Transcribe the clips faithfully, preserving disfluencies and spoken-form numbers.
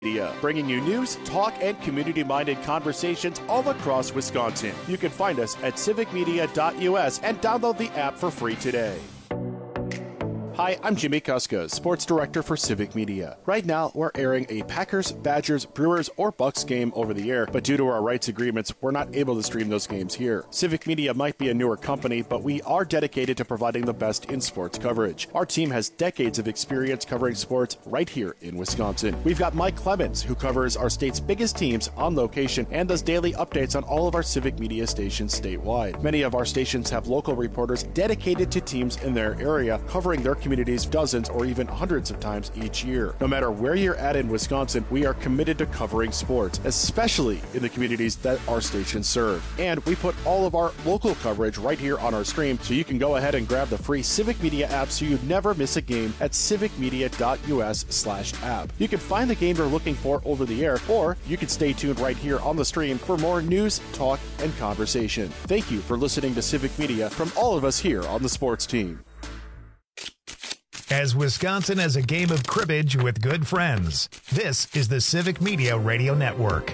Media, bringing you news, talk, and community-minded conversations all across Wisconsin. You can find us at civic media dot U S and download the app for free today. Hi, I'm Jimmy Kuska, Sports Director for Civic Media. Right now, we're airing a Packers, Badgers, Brewers, or Bucks game over the air, but due to our rights agreements, we're not able to stream those games here. Civic Media might be a newer company, but we are dedicated to providing the best in sports coverage. Our team has decades of experience covering sports right here in Wisconsin. We've got Mike Clemens, who covers our state's biggest teams on location and does daily updates on all of our Civic Media stations statewide. Many of our stations have local reporters dedicated to teams in their area, covering their communities dozens or even hundreds of times each year. No matter where you're at in Wisconsin, we are committed to covering sports, especially in the communities that our stations serve. And we put all of our local coverage right here on our stream, so you can go ahead and grab the free Civic Media app so you never miss a game at civic media dot U S slash app. You can find the game you're looking for over the air, or you can stay tuned right here on the stream for more news, talk, and conversation. Thank you for listening to Civic Media from all of us here on the sports team. As Wisconsin has a game of cribbage with good friends, this is the Civic Media Radio Network.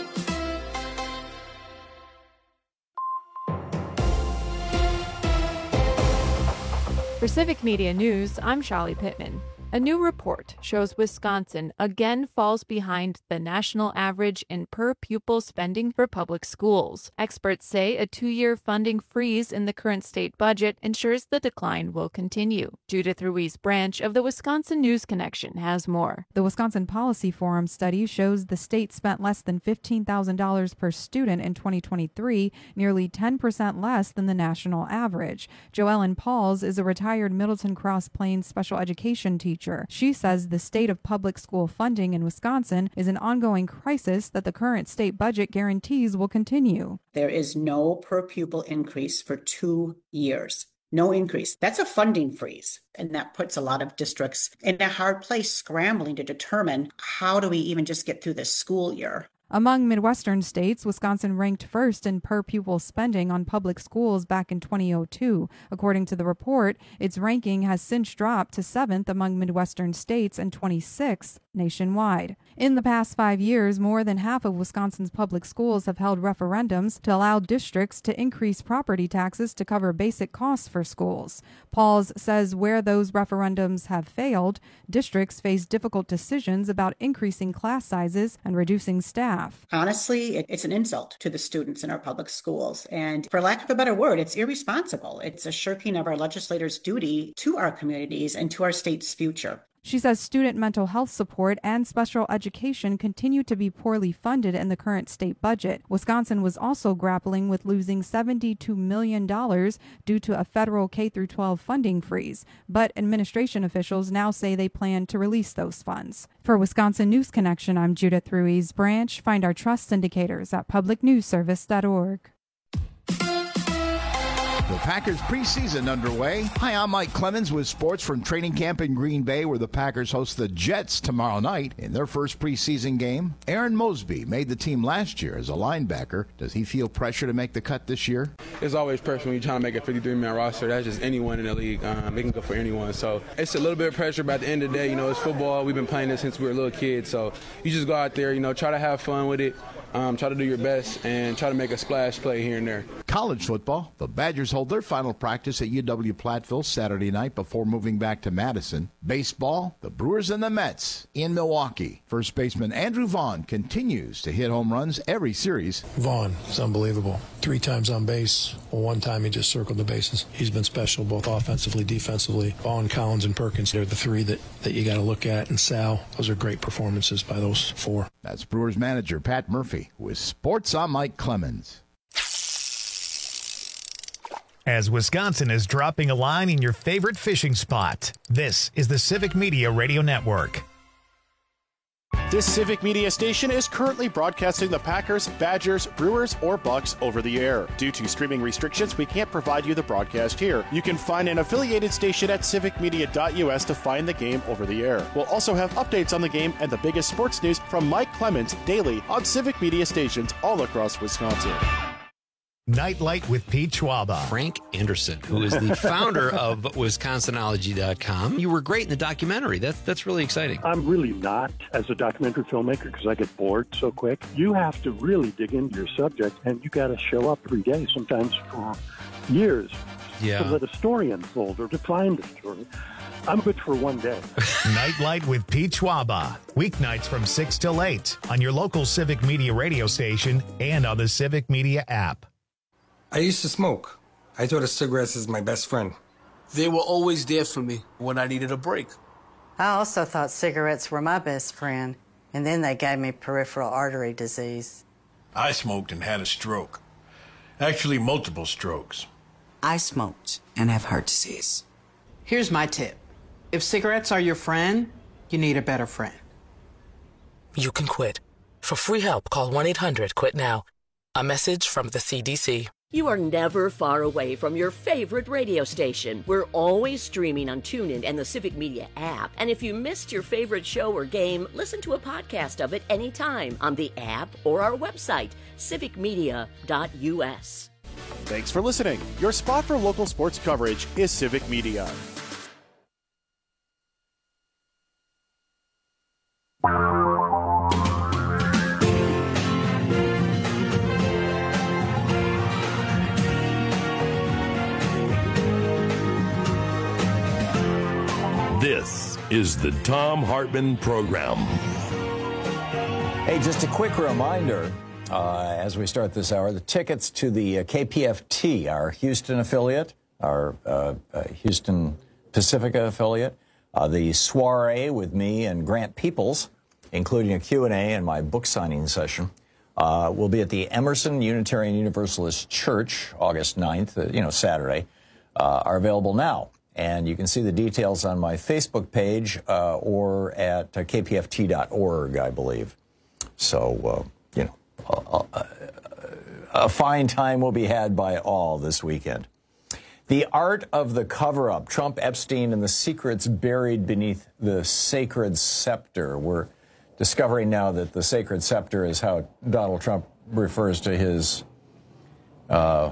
For Civic Media News, I'm Shali Pittman. A new report shows Wisconsin again falls behind the national average in per-pupil spending for public schools. Experts say a two-year funding freeze in the current state budget ensures the decline will continue. Judith Ruiz Branch of the Wisconsin News Connection has more. The Wisconsin Policy Forum study shows the state spent less than fifteen thousand dollars per student in twenty twenty-three, nearly ten percent less than the national average. Joellen Pauls is a retired Middleton Cross Plains special education teacher. She says the state of public school funding in Wisconsin is an ongoing crisis that the current state budget guarantees will continue. There is no per pupil increase for two years. No increase. That's a funding freeze. And that puts a lot of districts in a hard place, scrambling to determine how do we even just get through this school year. Among Midwestern states, Wisconsin ranked first in per-pupil spending on public schools back in twenty oh two. According to the report, its ranking has since dropped to seventh among Midwestern states and twenty-sixth nationwide. In the past five years, more than half of Wisconsin's public schools have held referendums to allow districts to increase property taxes to cover basic costs for schools. Pauls says where those referendums have failed, districts face difficult decisions about increasing class sizes and reducing staff. Honestly, it's an insult to the students in our public schools. And for lack of a better word, it's irresponsible. It's a shirking of our legislators' duty to our communities and to our state's future. She says student mental health support and special education continue to be poorly funded in the current state budget. Wisconsin was also grappling with losing seventy-two million dollars due to a federal K through twelve funding freeze, but administration officials now say they plan to release those funds. For Wisconsin News Connection, I'm Judith Ruiz Branch. Find our trust indicators at public news service dot org. The Packers preseason underway. Hi, I'm Mike Clemens with sports from training camp in Green Bay, where the Packers host the Jets tomorrow night in their first preseason game. Aaron Mosby made the team last year as a linebacker. Does he feel pressure to make the cut this year? There's always pressure when you're trying to make a fifty-three man roster. That's just anyone in the league. Um, it can go for anyone. So it's a little bit of pressure, but at the end of the day, you know, it's football. We've been playing this since we were little kids. So you just go out there, you know, try to have fun with it. Um, try to do your best and try to make a splash play here and there. College football. The Badgers hold their final practice at U W Platteville Saturday night before moving back to Madison. Baseball. The Brewers and the Mets in Milwaukee. First baseman Andrew Vaughn continues to hit home runs every series. Vaughn is unbelievable. Three times on base. Well, one time he just circled the bases. He's been special both offensively, defensively. Vaughn, Collins, and Perkins, they're the three that, that you got to look at. And Sal, those are great performances by those four. That's Brewers manager Pat Murphy. With sports, I'm Mike Clemens. As Wisconsin is dropping a line in your favorite fishing spot, this is the Civic Media Radio Network. This Civic Media station is currently broadcasting the Packers, Badgers, Brewers, or Bucks over the air. Due to streaming restrictions, we can't provide you the broadcast here. You can find an affiliated station at civic media dot U S to find the game over the air. We'll also have updates on the game and the biggest sports news from Mike Clemens daily on Civic Media stations all across Wisconsin. Nightlight with Pete Schwaba. Frank Anderson, who is the founder of Wisconsinology dot com. You were great in the documentary. That's, that's really exciting. I'm really not as a documentary filmmaker because I get bored so quick. You have to really dig into your subject, and you got to show up every day, sometimes for years, yeah. to let a story unfold or to find a story. I'm good for one day. Nightlight with Pete Schwaba. Weeknights from six till eight on your local Civic Media radio station and on the Civic Media app. I used to smoke. I thought of cigarettes as my best friend. They were always there for me when I needed a break. I also thought cigarettes were my best friend, and then they gave me peripheral artery disease. I smoked and had a stroke. Actually, multiple strokes. I smoked and have heart disease. Here's my tip. If cigarettes are your friend, you need a better friend. You can quit. For free help, call one eight hundred quit now. A message from the C D C. You are never far away from your favorite radio station. We're always streaming on TuneIn and the Civic Media app. And if you missed your favorite show or game, listen to a podcast of it anytime on the app or our website, civic media dot u s. Thanks for listening. Your spot for local sports coverage is Civic Media. This is the Thom Hartmann Program. Hey, just a quick reminder, uh, as we start this hour, the tickets to the uh, K P F T, our Houston affiliate, our uh, uh, Houston Pacifica affiliate, uh, the soiree with me and Grant Peoples, including a Q and A and my book signing session, uh, will be at the Emerson Unitarian Universalist Church, August ninth, uh, you know, Saturday, uh, are available now. And you can see the details on my Facebook page uh, or at uh, k p f t dot org, I believe. So, uh, you know, a, a, a fine time will be had by all this weekend. The art of the cover-up, Trump, Epstein, and the secrets buried beneath the sacred scepter. We're discovering now that the sacred scepter is how Donald Trump refers to his, uh,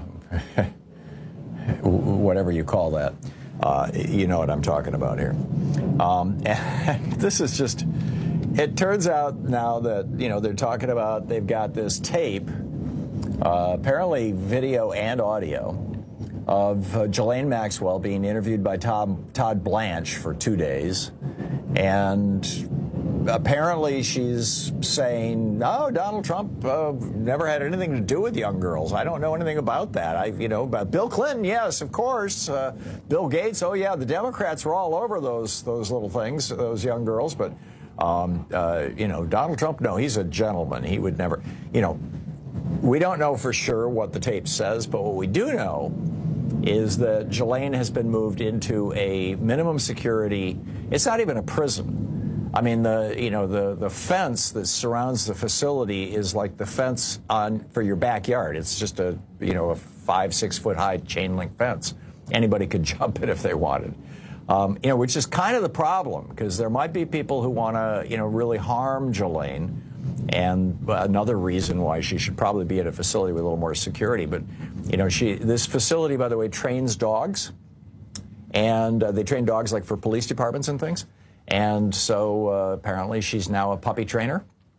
whatever you call that. Uh, you know what I'm talking about here. Um, and this is just, it turns out now that, you know, they're talking about, they've got this tape, uh, apparently video and audio, of uh, Ghislaine Maxwell being interviewed by Todd, Todd Blanche for two days. And apparently she's saying, no, Donald Trump uh, never had anything to do with young girls. I don't know anything about that. I, you know, about Bill Clinton, yes, of course. Uh, Bill Gates, oh yeah, the Democrats were all over those those little things, those young girls. But, um, uh, you know, Donald Trump, no, he's a gentleman. He would never, you know, we don't know for sure what the tape says, but what we do know is that Ghislaine has been moved into a minimum security, it's not even a prison. I mean, the you know the the fence that surrounds the facility is like the fence on for your backyard. It's just a you know a five six foot high chain link fence. Anybody could jump it if they wanted, um, you know, which is kind of the problem because there might be people who want to you know really harm Ghislaine, and another reason why she should probably be at a facility with a little more security. But you know, she this facility, by the way, trains dogs, and uh, they train dogs like for police departments and things. And so uh, apparently she's now a puppy trainer,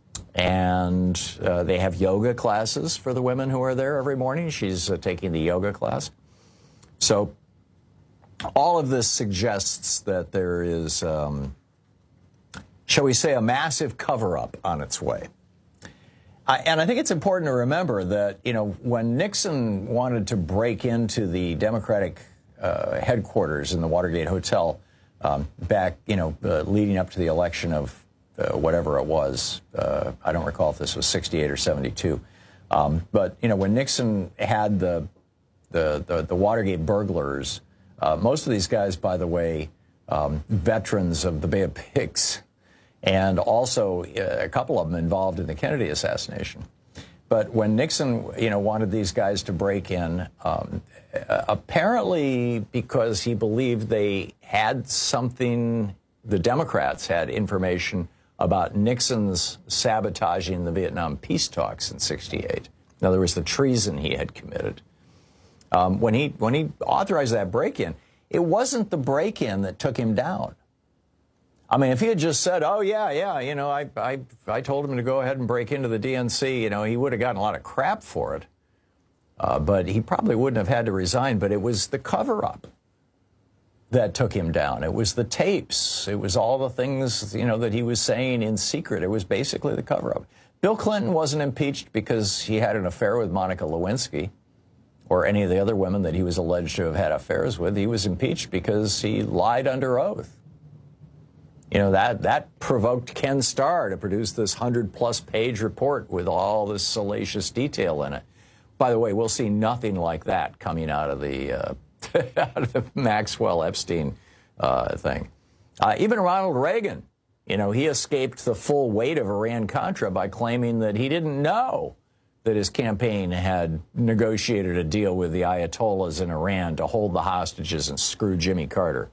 and uh, they have yoga classes for the women who are there every morning. She's uh, taking the yoga class. So all of this suggests that there is, um, shall we say, a massive cover-up on its way. I, and I think it's important to remember that, you know, when Nixon wanted to break into the Democratic uh, headquarters in the Watergate Hotel, Um, back, you know, uh, leading up to the election of uh, whatever it was. Uh, I don't recall if this was sixty-eight or seventy-two. Um, but, you know, when Nixon had the the, the, the Watergate burglars, uh, most of these guys, by the way, um, veterans of the Bay of Pigs, and also uh, a couple of them involved in the Kennedy assassination. But when Nixon, you know, wanted these guys to break in, um, apparently because he believed they had something, the Democrats had information about Nixon's sabotaging the Vietnam peace talks in sixty-eight. In other words, the treason he had committed. Um, when he when he authorized that break-in, it wasn't the break-in that took him down. I mean, if he had just said, oh, yeah, yeah, you know, I, I, I told him to go ahead and break into the D N C, you know, he would have gotten a lot of crap for it. Uh, but he probably wouldn't have had to resign. But it was the cover-up that took him down. It was the tapes. It was all the things, you know, that he was saying in secret. It was basically the cover-up. Bill Clinton wasn't impeached because he had an affair with Monica Lewinsky or any of the other women that he was alleged to have had affairs with. He was impeached because he lied under oath. You know, that, that provoked Ken Starr to produce this hundred-plus page report with all this salacious detail in it. By the way, we'll see nothing like that coming out of the, uh, out of the Maxwell Epstein uh, thing. Uh, even Ronald Reagan, you know, he escaped the full weight of Iran-Contra by claiming that he didn't know that his campaign had negotiated a deal with the Ayatollahs in Iran to hold the hostages and screw Jimmy Carter.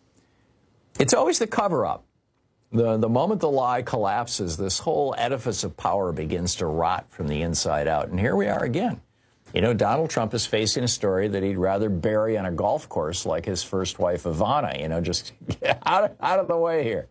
It's always the cover-up. The, the moment the lie collapses, this whole edifice of power begins to rot from the inside out. And here we are again. You know, Donald Trump is facing a story that he'd rather bury on a golf course like his first wife, Ivana. You know, just get out of, out of the way here.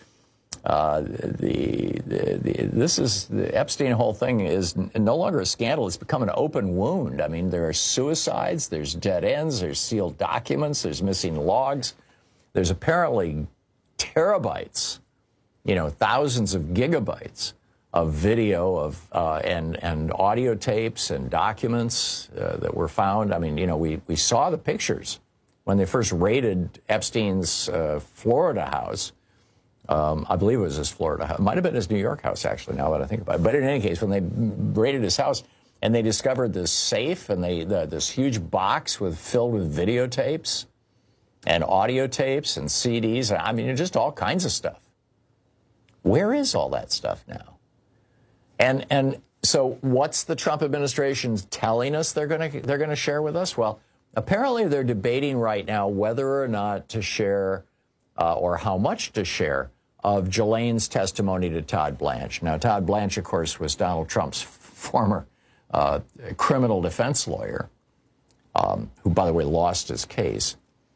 Uh, the, the, the this is the Epstein whole thing is no longer a scandal. It's become an open wound. I mean, there are suicides, there's dead ends, there's sealed documents, there's missing logs. There's apparently terabytes, you know, thousands of gigabytes of video of uh, and and audio tapes and documents uh, that were found. I mean, you know, we we saw the pictures when they first raided Epstein's uh, Florida house. Um, I believe it was his Florida house. It might have been his New York house, actually, now that I think about it. But in any case, when they raided his house and they discovered this safe and they the, this huge box with filled with videotapes and audio tapes and C Ds, I mean, just all kinds of stuff. Where is all that stuff now? And and so what's the Trump administration telling us they're going to they're going to share with us? Well, apparently they're debating right now whether or not to share uh, or how much to share of Ghislaine's testimony to Todd Blanche. Now, Todd Blanche, of course, was Donald Trump's former uh, criminal defense lawyer, um, who, by the way, lost his case.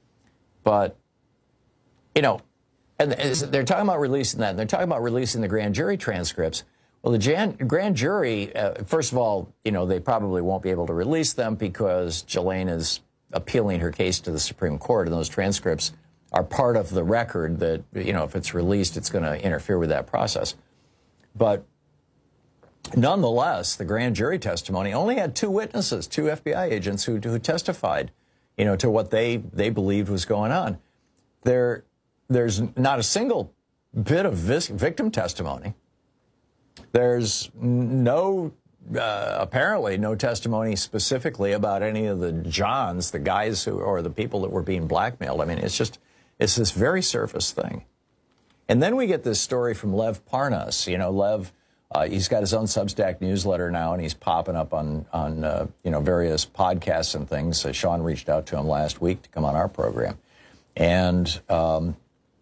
But, you know, and they're talking about releasing that. And they're talking about releasing the grand jury transcripts. Well, the jan- grand jury, uh, first of all, you know, they probably won't be able to release them because Ghislaine is appealing her case to the Supreme Court, and those transcripts are part of the record that, you know, if it's released, it's going to interfere with that process. But nonetheless, the grand jury testimony only had two witnesses, two F B I agents who, who testified, you know, to what they, they believed was going on. There, there's not a single bit of vis- victim testimony. There's no, uh, apparently no testimony specifically about any of the Johns, the guys who, or the people that were being blackmailed. I mean, it's just, it's this very surface thing. And then we get this story from Lev Parnas. You know, Lev, uh, he's got his own Substack newsletter now, and he's popping up on, on uh, you know, various podcasts and things. Uh, Sean reached out to him last week to come on our program. And um,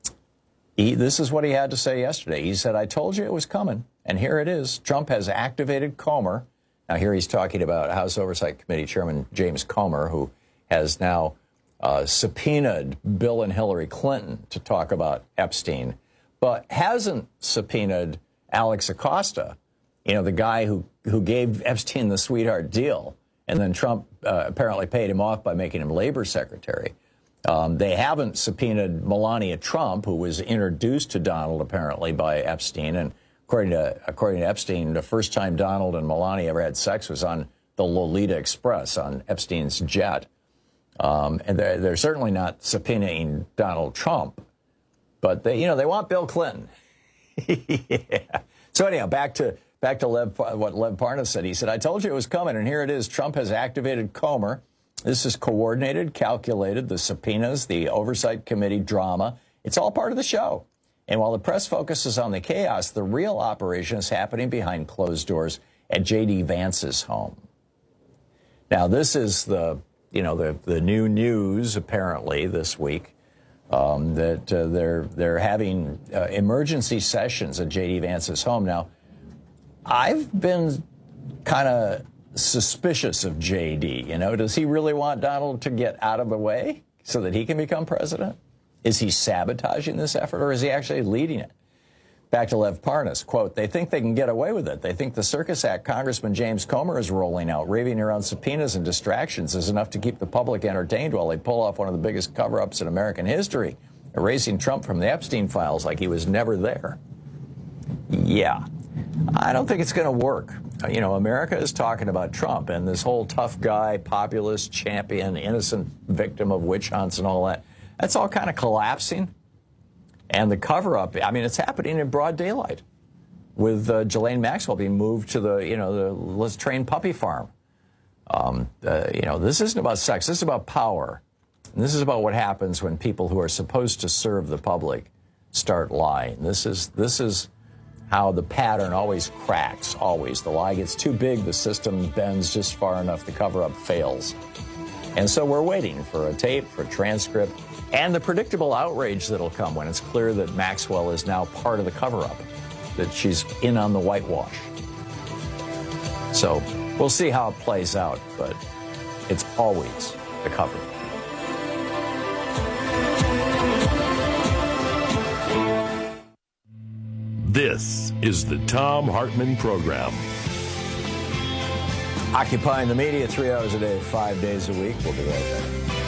he, this is what he had to say yesterday. He said, I told you it was coming, and here it is. Trump has activated Comer. Now, here he's talking about House Oversight Committee Chairman James Comer, who has now uh, subpoenaed Bill and Hillary Clinton to talk about Epstein, but hasn't subpoenaed Alex Acosta, you know, the guy who, who gave Epstein the sweetheart deal, and then Trump uh, apparently paid him off by making him labor secretary. Um, they haven't subpoenaed Melania Trump, who was introduced to Donald apparently by Epstein. And according to according to Epstein, the first time Donald and Melania ever had sex was on the Lolita Express on Epstein's jet. Um, and they're, they're certainly not subpoenaing Donald Trump, but they, you know, they want Bill Clinton. Yeah. So anyhow, back to back to Lev, what Lev Parnas said. He said, I told you it was coming, and here it is. Trump has activated Comer. This is coordinated, calculated, the subpoenas, the Oversight Committee drama. It's all part of the show. And while the press focuses on the chaos, the real operation is happening behind closed doors at J D. Vance's home. Now, this is the, you know, the, the new news, apparently, this week, um, that uh, they're, they're having uh, emergency sessions at J D. Vance's home. Now, I've been kind of suspicious of J D. You know, does he really want Donald to get out of the way so that he can become president? Is he sabotaging this effort, or is he actually leading it? Back to Lev Parnas, quote, they think they can get away with it. They think the Circus Act Congressman James Comer is rolling out, raving around subpoenas and distractions is enough to keep the public entertained while they pull off one of the biggest cover-ups in American history, erasing Trump from the Epstein files like he was never there. Yeah, I don't think it's going to work. You know, America is talking about Trump and this whole tough guy, populist, champion, innocent victim of witch hunts and all that. That's all kind of collapsing. And the cover-up, I mean, it's happening in broad daylight with uh, Ghislaine Maxwell being moved to the, you know, the Let's Train Puppy Farm. Um, uh, you know, this isn't about sex. This is about power. And this is about what happens when people who are supposed to serve the public start lying. This is, this is how the pattern always cracks, always. The lie gets too big, the system bends just far enough, the cover-up fails. And so we're waiting for a tape, for a transcript, and the predictable outrage that'll come when it's clear that Maxwell is now part of the cover-up, that she's in on the whitewash. So we'll see how it plays out, but it's always the cover-up. This is the Thom Hartmann Program. Occupying the media three hours a day, five days a week. We'll be right back.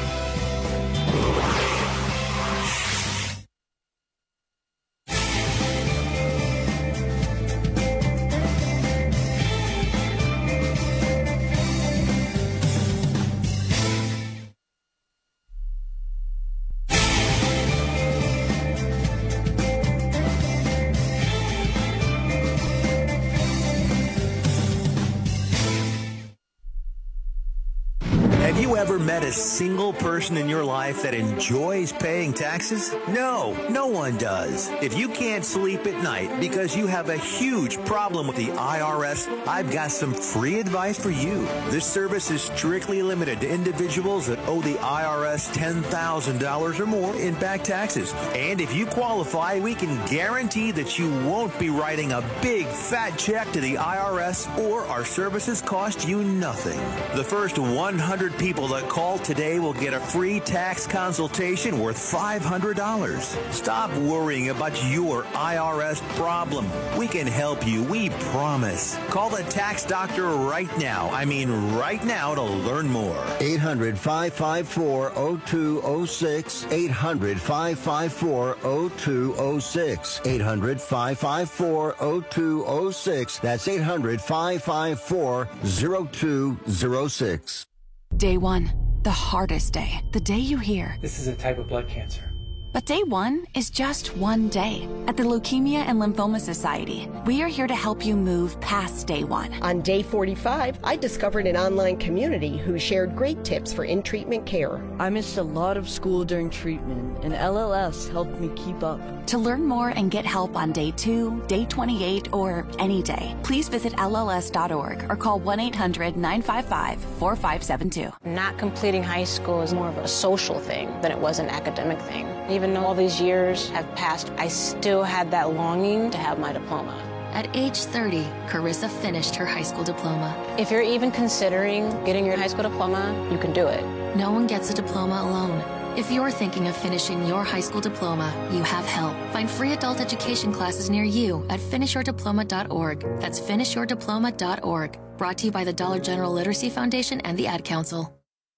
Met a single person in your life that enjoys paying taxes? No, no one does. If you can't sleep at night because you have a huge problem with the I R S, I've got some free advice for you. This service is strictly limited to individuals that owe the I R S ten thousand dollars or more in back taxes. And if you qualify, we can guarantee that you won't be writing a big fat check to the I R S, or our services cost you nothing. The first one hundred people that call today will get a free tax consultation worth five hundred dollars. Stop worrying about your I R S problem. We can help you, we promise. Call the tax doctor right now. I mean right now to learn more. eight hundred, five five four, oh two oh six. eight hundred, five five four, oh two oh six. eight hundred, five five four, oh two oh six. That's eight hundred, five five four, oh two oh six. Day one, the hardest day, the day you hear, this is a type of blood cancer. But day one is just one day. At the Leukemia and Lymphoma Society, we are here to help you move past day one. On day forty-five, I discovered an online community who shared great tips for in-treatment care. I missed a lot of school during treatment, and L L S helped me keep up. To learn more and get help on day two, day twenty-eight, or any day, please visit L L S dot org or call one eight hundred, nine five five, four five seven two. Not completing high school is more of a social thing than it was an academic thing. Even though all these years have passed, I still had that longing to have my diploma. At age thirty, Carissa finished her high school diploma. If you're even considering getting your high school diploma, you can do it. No one gets a diploma alone. If you're thinking of finishing your high school diploma, you have help. Find free adult education classes near you at finish your diploma dot org. That's finish your diploma dot org. Brought to you by the Dollar General Literacy Foundation and the Ad Council.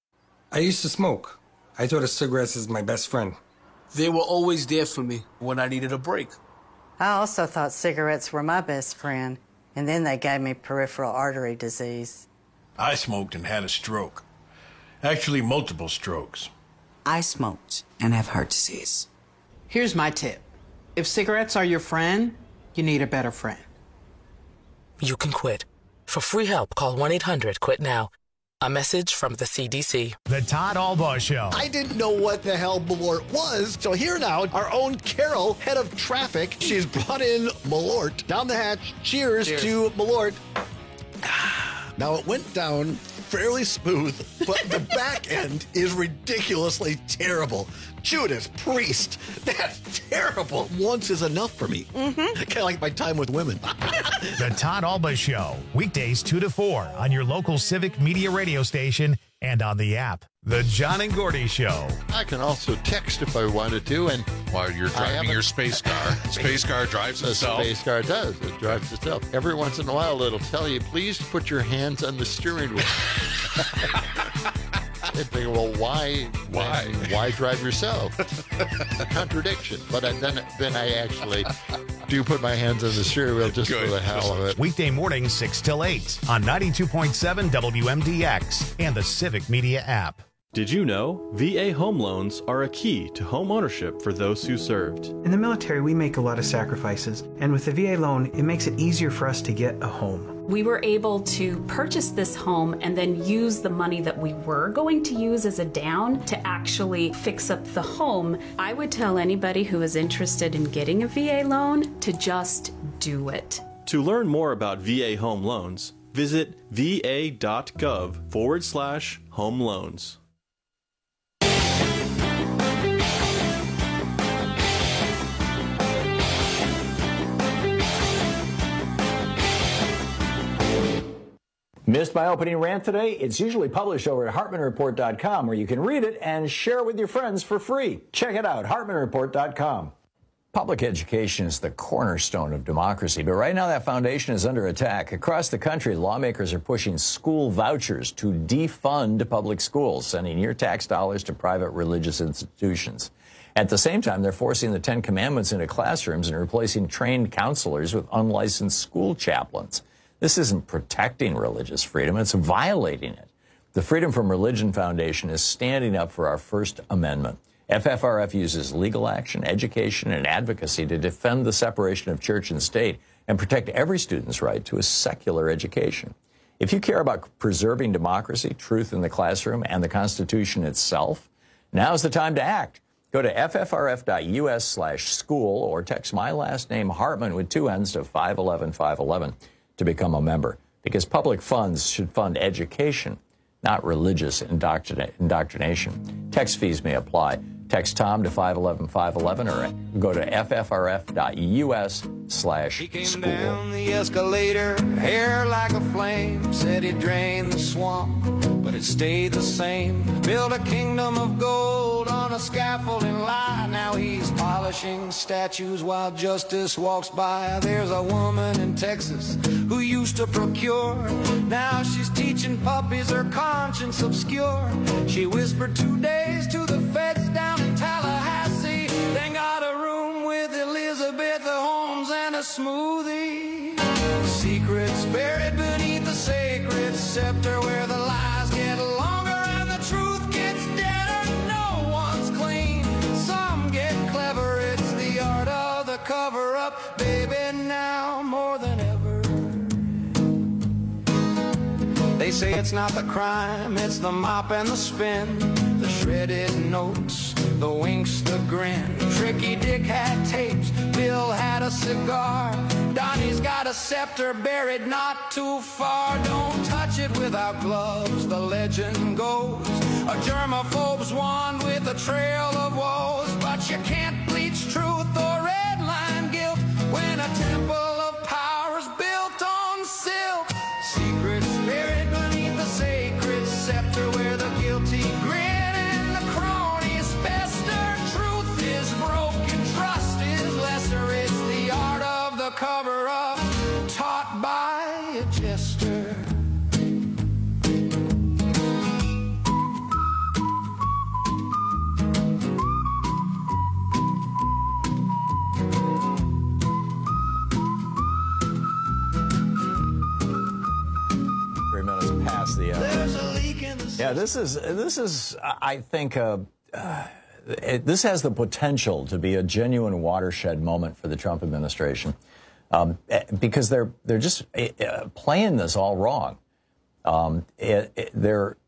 I used to smoke. I thought of cigarettes as my best friend. They were always there for me when I needed a break. I also thought cigarettes were my best friend, and then they gave me peripheral artery disease. I smoked and had a stroke. Actually, multiple strokes. I smoked and have heart disease. Here's my tip. If cigarettes are your friend, you need a better friend. You can quit. For free help, call one eight hundred quit now. A message from the C D C. The Todd Albaugh Show. I didn't know what the hell Malort was, so here now, our own Carol, head of traffic. She's brought in Malort down the hatch. Cheers, Cheers. to Malort. Now, it went down fairly smooth, but the back end is ridiculously terrible. Judas Priest, that's terrible. Once is enough for me. Mm-hmm. Kind of like my time with women. The Todd Alba Show, weekdays two to four on your local Civic Media radio station and on the app. The John and Gordy Show. I can also text if I wanted to, and while you're driving your space car, space car drives the itself. Space car does. It drives itself. Every once in a while, it'll tell you, please put your hands on the steering wheel. I think, well, why, why, why drive yourself? Contradiction. But I, then, then I actually do put my hands on the steering wheel just Good. for the hell of it. Weekday mornings six till eight on ninety-two point seven W M D X and the Civic Media app. Did you know V A home loans are a key to home ownership for those who served? In the military, we make a lot of sacrifices, and with the V A loan, it makes it easier for us to get a home. We were able to purchase this home and then use the money that we were going to use as a down to actually fix up the home. I would tell anybody who is interested in getting a V A loan to just do it. To learn more about V A home loans, visit va.gov forward slash home loans. Missed my opening rant today? It's usually published over at hartman report dot com, where you can read it and share it with your friends for free. Check it out, hartman report dot com. Public education is the cornerstone of democracy, but right now that foundation is under attack. Across the country, lawmakers are pushing school vouchers to defund public schools, sending your tax dollars to private religious institutions. At the same time, they're forcing the Ten Commandments into classrooms and replacing trained counselors with unlicensed school chaplains. This isn't protecting religious freedom, it's violating it. The Freedom from Religion Foundation is standing up for our First Amendment. F F R F uses legal action, education, and advocacy to defend the separation of church and state and protect every student's right to a secular education. If you care about preserving democracy, truth in the classroom, and the Constitution itself, now's the time to act. Go to f f r f dot u s slash school or text my last name Hartman with two N's to five one one five one one to become a member, because public funds should fund education, not religious indoctrina- indoctrination. Text fees may apply. Text Tom to five one one five one one or go to f f r f dot u s slash school. He came down the escalator, hair like a flame, said he drained the swamp, but it stayed the same. Built a kingdom of gold on a scaffolding lie. Now he's polishing statues while justice walks by. There's a woman in Texas who used to procure. Now she's teaching puppies her conscience obscure. She whispered two days to the feds down in Tallahassee. They got a room with Elizabeth Holmes and a smoothie. Secrets buried beneath the sacred scepter, where the lies get longer and the truth gets deader. No one's clean, some get clever. It's the art of the cover-up, baby, now more than ever. They say it's not the crime, it's the mop and the spin, the shredded notes, the winks, the grin. Tricky Dick had tapes, Bill had a cigar, Donnie's got a scepter buried not too far. Don't touch it without gloves, the legend goes. A germaphobe's wand with a trail of woes. But you can't bleach truth or redline guilt when a temple of power's built on silt. Secrets buried beneath the sacred scepter, where the guilty grin and the cronies fester. Truth is broken, trust is lesser. It's the art of the cover-up, taught by a jester. Three minutes past the hour. Yeah, this is this is I think uh, uh, it, this has the potential to be a genuine watershed moment for the Trump administration, um, because they're they're just uh, playing this all wrong. Um, it, it, they're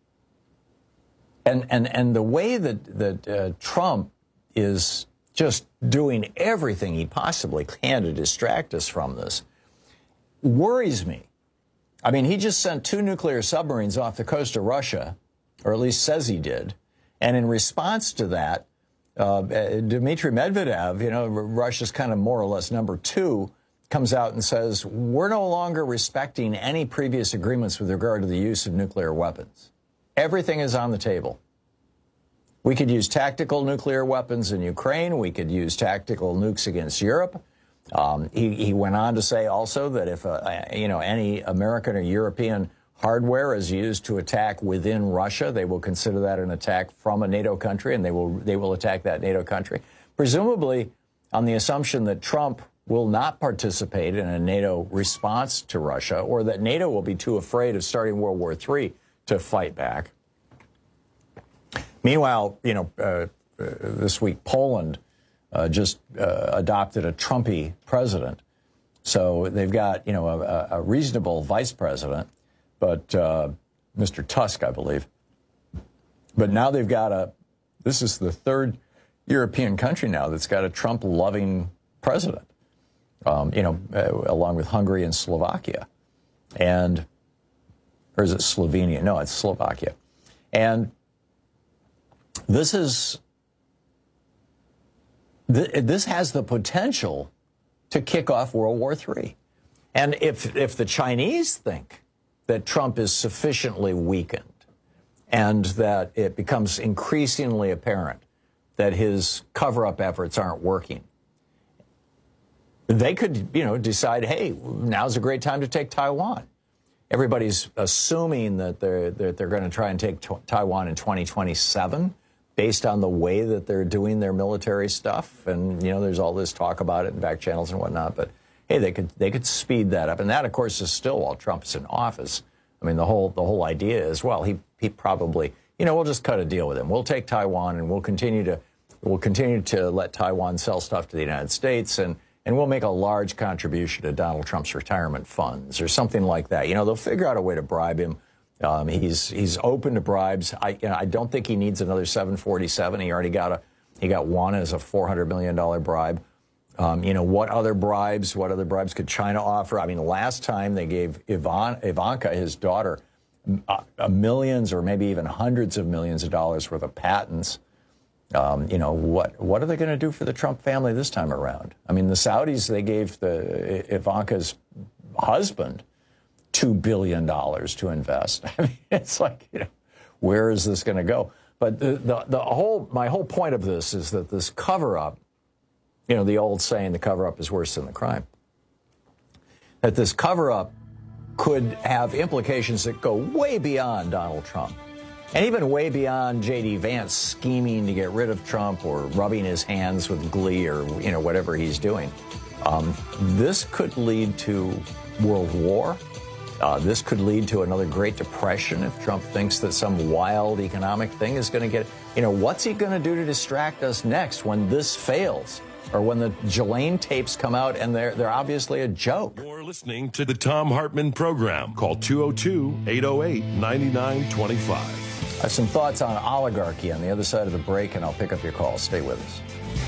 and and and the way that that uh, Trump is just doing everything he possibly can to distract us from this worries me. I mean, he just sent two nuclear submarines off the coast of Russia, or at least says he did. And in response to that, uh, Dmitry Medvedev, you know, Russia's kind of more or less number two, comes out and says, we're no longer respecting any previous agreements with regard to the use of nuclear weapons. Everything is on the table. We could use tactical nuclear weapons in Ukraine. We could use tactical nukes against Europe. Um, he, he went on to say also that if, uh, you know, any American or European hardware is used to attack within Russia, they will consider that an attack from a NATO country, and they will, they will attack that NATO country. Presumably on the assumption that Trump will not participate in a NATO response to Russia, or that NATO will be too afraid of starting World War Three to fight back. Meanwhile, you know, uh, uh, this week Poland uh, just uh, adopted a Trumpy president. So they've got, you know, a, a reasonable vice president, but uh, Mister Tusk, I believe. But now they've got a, this is the third European country now that's got a Trump-loving president, um, you know, uh, along with Hungary and Slovakia. And, or is it Slovenia? No, it's Slovakia. And this is, th this has the potential to kick off World War Three. And if, if the Chinese think that Trump is sufficiently weakened and that it becomes increasingly apparent that his cover-up efforts aren't working, they could, you know, decide, hey, now's a great time to take Taiwan. Everybody's assuming that they're, that they're going to try and take Taiwan in twenty twenty-seven based on the way that they're doing their military stuff. And, you know, there's all this talk about it in back channels and whatnot. But, hey, they could they could speed that up. And that, of course, is still while Trump's in office. I mean, the whole the whole idea is, well, he he probably, you know, we'll just cut a deal with him. We'll take Taiwan and we'll continue to we'll continue to let Taiwan sell stuff to the United States, and and we'll make a large contribution to Donald Trump's retirement funds or something like that. You know, they'll figure out a way to bribe him. Um, he's he's open to bribes. I you know, I don't think he needs another seven forty-seven. He already got a he got one as a four hundred million dollar bribe. Um, you know, what other bribes, what other bribes could China offer? I mean, last time they gave Ivan, Ivanka, his daughter, uh, millions or maybe even hundreds of millions of dollars worth of patents. Um, you know, what what are they going to do for the Trump family this time around? I mean, the Saudis, they gave the Ivanka's husband two billion dollars to invest. I mean, it's like, you know, where is this going to go? But the, the, the whole, my whole point of this is that this cover-up, you know, the old saying, the cover-up is worse than the crime, that this cover-up could have implications that go way beyond Donald Trump, and even way beyond J D Vance scheming to get rid of Trump or rubbing his hands with glee or, you know, whatever he's doing. Um, this could lead to world war. Uh, this could lead to another Great Depression if Trump thinks that some wild economic thing is going to get, you know, what's he going to do to distract us next when this fails? Or when the Ghislaine tapes come out and they're, they're obviously a joke. You're listening to the Thom Hartmann Program. Call two oh two, eight oh eight, nine nine two five. I have some thoughts on oligarchy on the other side of the break, and I'll pick up your call. Stay with us.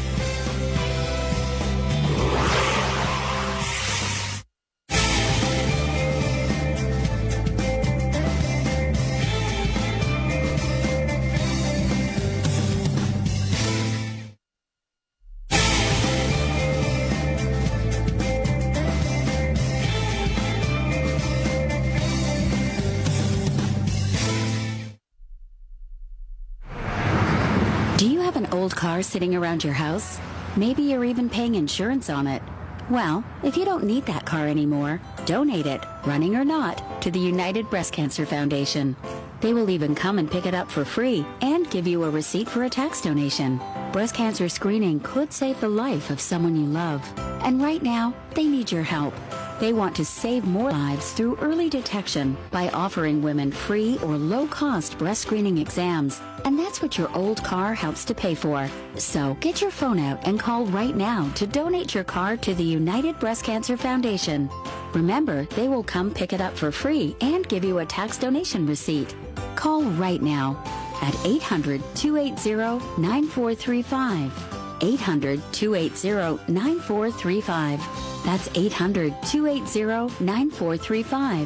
Car sitting around your house? Maybe you're even paying insurance on it. Well, if you don't need that car anymore, donate it, running or not, to the United Breast Cancer Foundation. They will even come and pick it up for free and give you a receipt for a tax donation. Breast cancer screening could save the life of someone you love. And right now, they need your help. They want to save more lives through early detection by offering women free or low-cost breast screening exams. And that's what your old car helps to pay for. So get your phone out and call right now to donate your car to the United Breast Cancer Foundation. Remember, they will come pick it up for free and give you a tax donation receipt. Call right now at eight hundred, two eight zero, nine four three five. eight hundred, two eight zero, nine four three five. That's eight hundred, two eight zero, nine four three five.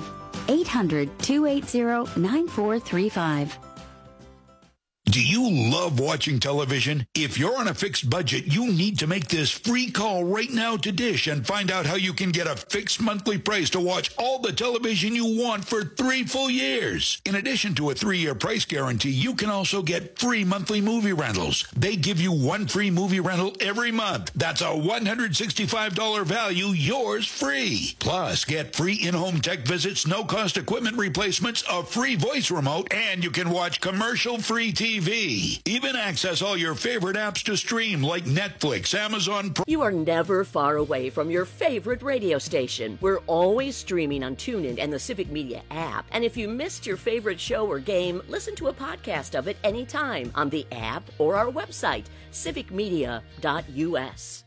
eight hundred, two eight zero, nine four three five. Do you love watching television? If you're on a fixed budget, you need to make this free call right now to Dish and find out how you can get a fixed monthly price to watch all the television you want for three full years. In addition to a three-year price guarantee, you can also get free monthly movie rentals. They give you one free movie rental every month. That's a one hundred sixty-five dollars value, yours free. Plus, get free in-home tech visits, no-cost equipment replacements, a free voice remote, and you can watch commercial-free T V. Even access all your favorite apps to stream like Netflix, Amazon Prime. You are never far away from your favorite radio station. We're always streaming on TuneIn and the Civic Media app. And if you missed your favorite show or game, listen to a podcast of it anytime on the app or our website, civic media dot u s.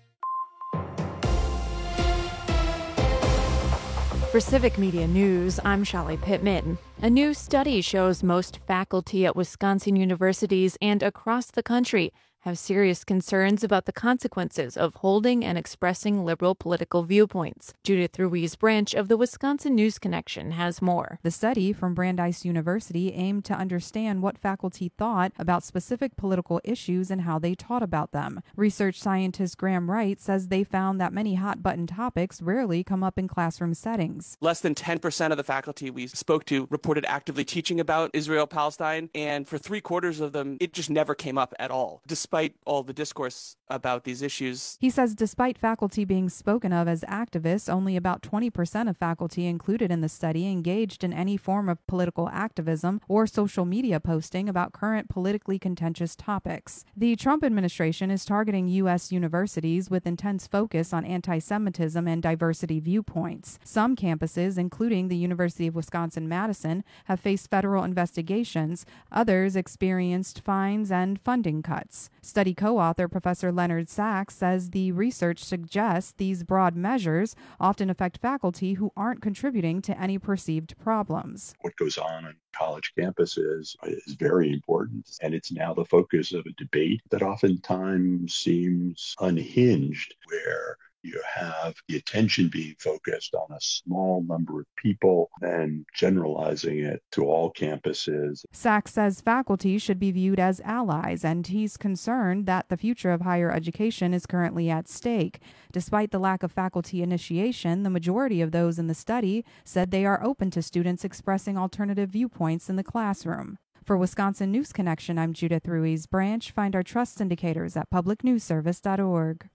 For Civic Media News, I'm Shali Pittman. A new study shows most faculty at Wisconsin universities and across the country have serious concerns about the consequences of holding and expressing liberal political viewpoints. Judith Ruiz Branch of the Wisconsin News Connection has more. The study from Brandeis University aimed to understand what faculty thought about specific political issues and how they taught about them. Research scientist Graham Wright says they found that many hot-button topics rarely come up in classroom settings. Less than ten percent of the faculty we spoke to reported actively teaching about Israel-Palestine, and for three quarters of them, it just never came up at all, despite all the discourse about these issues. He says despite faculty being spoken of as activists, only about twenty percent of faculty included in the study engaged in any form of political activism or social media posting about current politically contentious topics. The Trump administration is targeting U S universities with intense focus on anti-Semitism and diversity viewpoints. Some campuses, including the University of Wisconsin-Madison, have faced federal investigations. Others experienced fines and funding cuts. Study co-author Professor Leonard Sachs says the research suggests these broad measures often affect faculty who aren't contributing to any perceived problems. What goes on on college campuses is very important, and it's now the focus of a debate that oftentimes seems unhinged, where you have the attention being focused on a small number of people and generalizing it to all campuses. Sachs says faculty should be viewed as allies, and he's concerned that the future of higher education is currently at stake. Despite the lack of faculty initiation, the majority of those in the study said they are open to students expressing alternative viewpoints in the classroom. For Wisconsin News Connection, I'm Judith Ruiz Branch. Find our trust indicators at public news service dot org.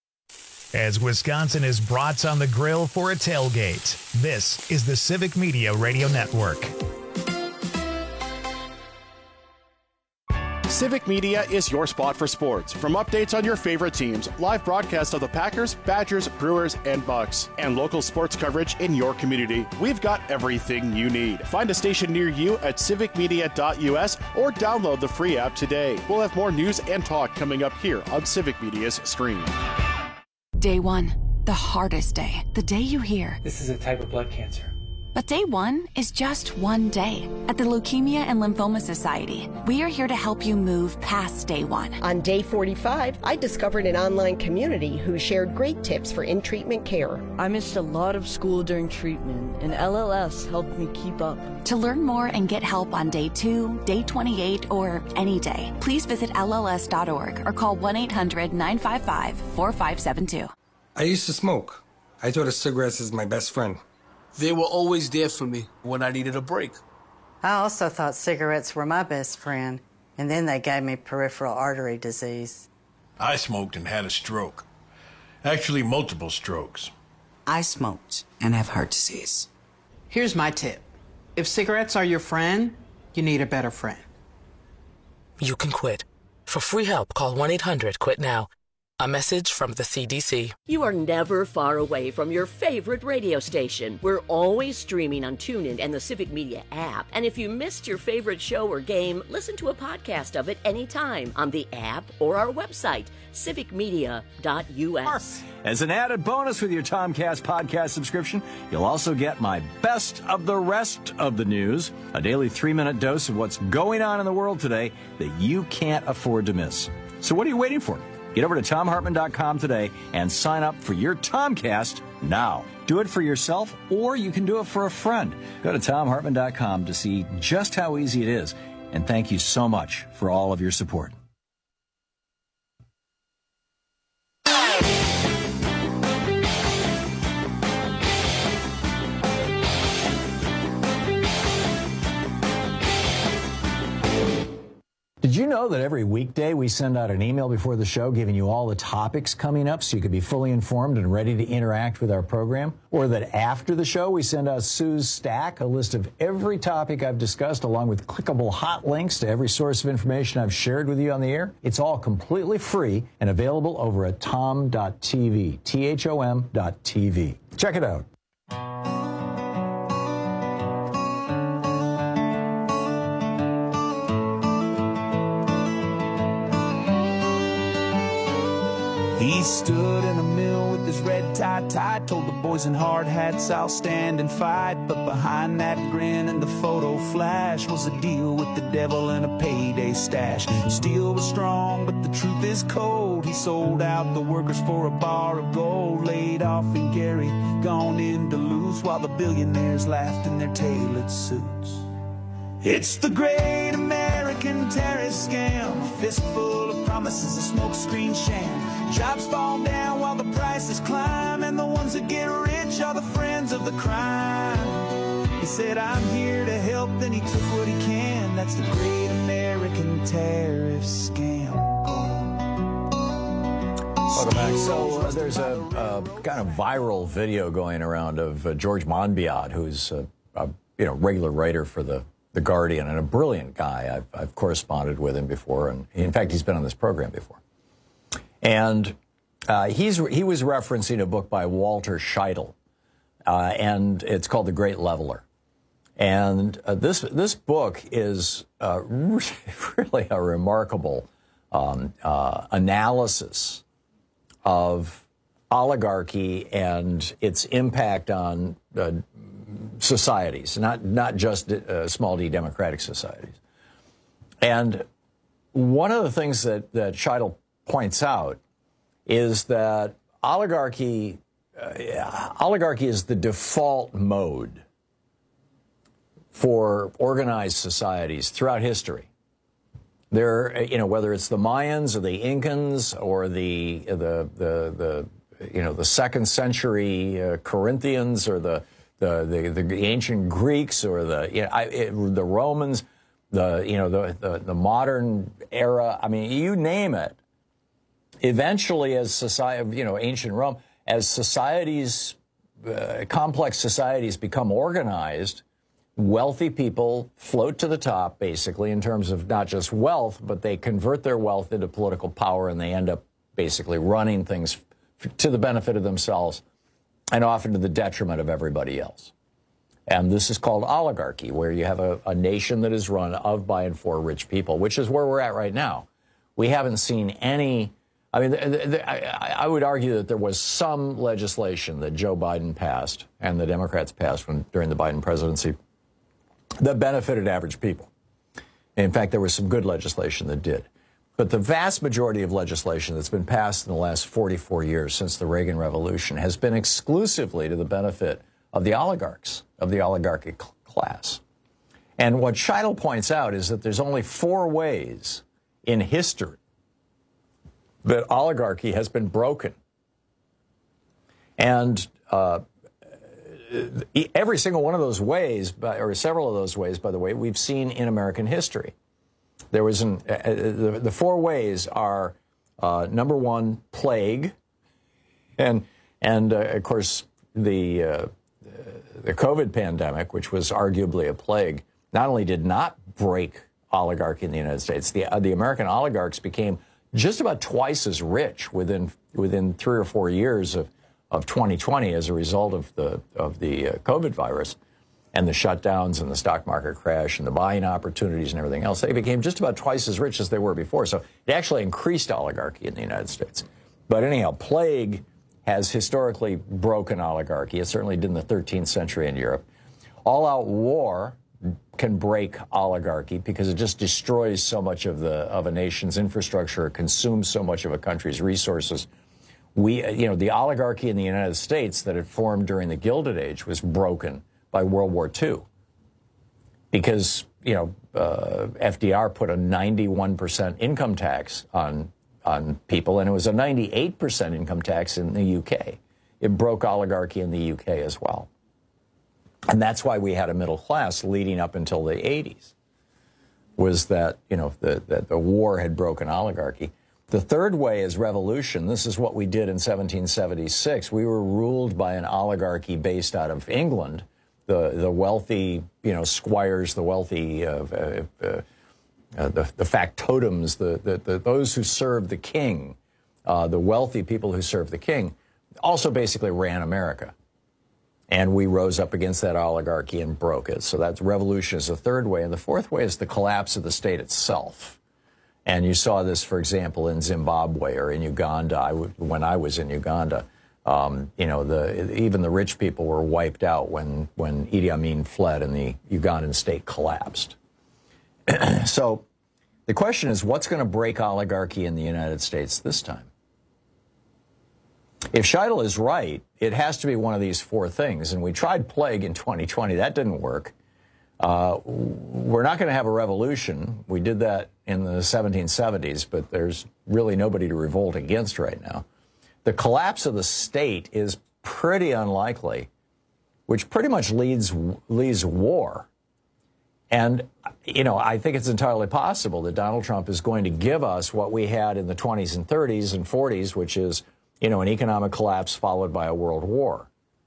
As Wisconsin is brats on the grill for a tailgate, this is the Civic Media Radio Network. Civic Media is your spot for sports. From updates on your favorite teams, live broadcasts of the Packers, Badgers, Brewers, and Bucks, and local sports coverage in your community, we've got everything you need. Find a station near you at civic media dot u s or download the free app today. We'll have more news and talk coming up here on Civic Media's stream. Day one, the hardest day. The day you hear, this is a type of blood cancer. But day one is just one day. At the Leukemia and Lymphoma Society, we are here to help you move past day one. On day forty-five, I discovered an online community who shared great tips for in-treatment care. I missed a lot of school during treatment, and L L S helped me keep up. To learn more and get help on day two, day twenty-eight, or any day, please visit L L S dot org or call one eight hundred nine five five four five seven two. I used to smoke. I thought of cigarettes as my best friend. They were always there for me when I needed a break. I also thought cigarettes were my best friend, and then they gave me peripheral artery disease. I smoked and had a stroke. Actually, multiple strokes. I smoked and have heart disease. Here's my tip. If cigarettes are your friend, you need a better friend. You can quit. For free help, call one eight hundred quit now. A message from the C D C. You are never far away from your favorite radio station. We're always streaming on TuneIn and the Civic Media app. And if you missed your favorite show or game, listen to a podcast of it anytime on the app or our website, civic media dot u s. As an added bonus with your Tomcast podcast subscription, you'll also get my best of the rest of the news, a daily three-minute dose of what's going on in the world today that you can't afford to miss. So what are you waiting for? Get over to tom hartman dot com today and sign up for your Tomcast now. Do it for yourself, or you can do it for a friend. Go to tom hartman dot com to see just how easy it is. And thank you so much for all of your support. Did you know that every weekday we send out an email before the show giving you all the topics coming up so you can be fully informed and ready to interact with our program? Or that after the show we send out Sue's Stack, a list of every topic I've discussed along with clickable hot links to every source of information I've shared with you on the air? It's all completely free and available over at tom dot t v, T H O M dot T V. Check it out. He stood in a mill with his red tie tied, told the boys in hard hats, I'll stand and fight. But behind that grin and the photo flash was a deal with the devil and a payday stash. Steel was strong, but the truth is cold. He sold out the workers for a bar of gold. Laid off in Gary, gone in Duluth, while the billionaires laughed in their tailored suits. It's the great American terrorist scam, a fistful of promises, a smokescreen sham. Jobs fall down while the prices climb, and the ones that get rich are the friends of the crime. He said, I'm here to help, then he took what he can. That's the great American tariff scam. Welcome back. So uh, there's a uh, kind of viral video going around of uh, George Monbiot, who's a, a you know regular writer for the The Guardian and a brilliant guy. I've, I've corresponded with him before, and in fact, he's been on this program before. And uh, he's he was referencing a book by Walter Scheidel, uh, and it's called The Great Leveler. And uh, this this book is uh, really a remarkable um, uh, analysis of oligarchy and its impact on uh, societies, not not just uh, small d democratic societies. And one of the things that, that Scheidel points out is that oligarchy uh, oligarchy is the default mode for organized societies throughout history. There, you know, whether it's the Mayans or the Incans or the the the, the you know the second century uh, Corinthians or the The, the the ancient Greeks or the you know, I, it, the Romans, the you know the, the the modern era. I mean, you name it. Eventually, as society, you know, ancient Rome, as societies, uh, complex societies become organized, wealthy people float to the top, basically, in terms of not just wealth, but they convert their wealth into political power, and they end up basically running things f- to the benefit of themselves, and often to the detriment of everybody else. And this is called oligarchy, where you have a, a nation that is run of, by, and for rich people, which is where we're at right now. We haven't seen any, I mean, the, the, I, I would argue that there was some legislation that Joe Biden passed and the Democrats passed when, during the Biden presidency that benefited average people. In fact, there was some good legislation that did. But the vast majority of legislation that's been passed in the last forty-four years since the Reagan Revolution has been exclusively to the benefit of the oligarchs, of the oligarchic class. And what Scheidel points out is that there's only four ways in history that oligarchy has been broken. And uh, every single one of those ways, or several of those ways, by the way, we've seen in American history. There was an, uh, the, the four ways are, uh, number one, plague. And, and uh, of course, the, uh, the COVID pandemic, which was arguably a plague, not only did not break oligarchy in the United States, the, uh, the American oligarchs became just about twice as rich within, within three or four years of, of twenty twenty as a result of the, of the uh, COVID virus. And the shutdowns and the stock market crash and the buying opportunities and everything else, they became just about twice as rich as they were before. So it actually increased oligarchy in the United States. But anyhow, plague has historically broken oligarchy. It certainly did in the thirteenth century in Europe. All-out war can break oligarchy because it just destroys so much of the of a nation's infrastructure, it consumes so much of a country's resources. We, you know, the oligarchy in the United States that had formed during the Gilded Age was broken by World War Two because, you know, uh, F D R put a ninety-one percent income tax on on people, and it was a ninety-eight percent income tax in the U K. It broke oligarchy in the U K as well. And that's why we had a middle class leading up until the eighties, was that, you know, the, that the war had broken oligarchy. The third way is revolution. This is what we did in seventeen seventy-six. We were ruled by an oligarchy based out of England, the, the wealthy, you know, squires, the wealthy, uh, uh, uh, uh, the, the factotums, the, the, the, those who served the king, uh, the wealthy people who served the king, also basically ran America. And we rose up against that oligarchy and broke it. So that's revolution is the third way. And the fourth way is the collapse of the state itself. And you saw this, for example, in Zimbabwe or in Uganda. I w when I was in Uganda, um, you know, the, even the rich people were wiped out when, when Idi Amin fled and the Ugandan state collapsed. So the question is, what's going to break oligarchy in the United States this time? If Scheidel is right, it has to be one of these four things. And we tried plague in twenty twenty. That didn't work. Uh, we're not going to have a revolution. We did that in the seventeen seventies, but there's really nobody to revolt against right now. The collapse of the state is pretty unlikely, which pretty much leads, leads war. And, you know, I think it's entirely possible that Donald Trump is going to give us what we had in the twenties and thirties and forties, which is, you know, an economic collapse followed by a world war.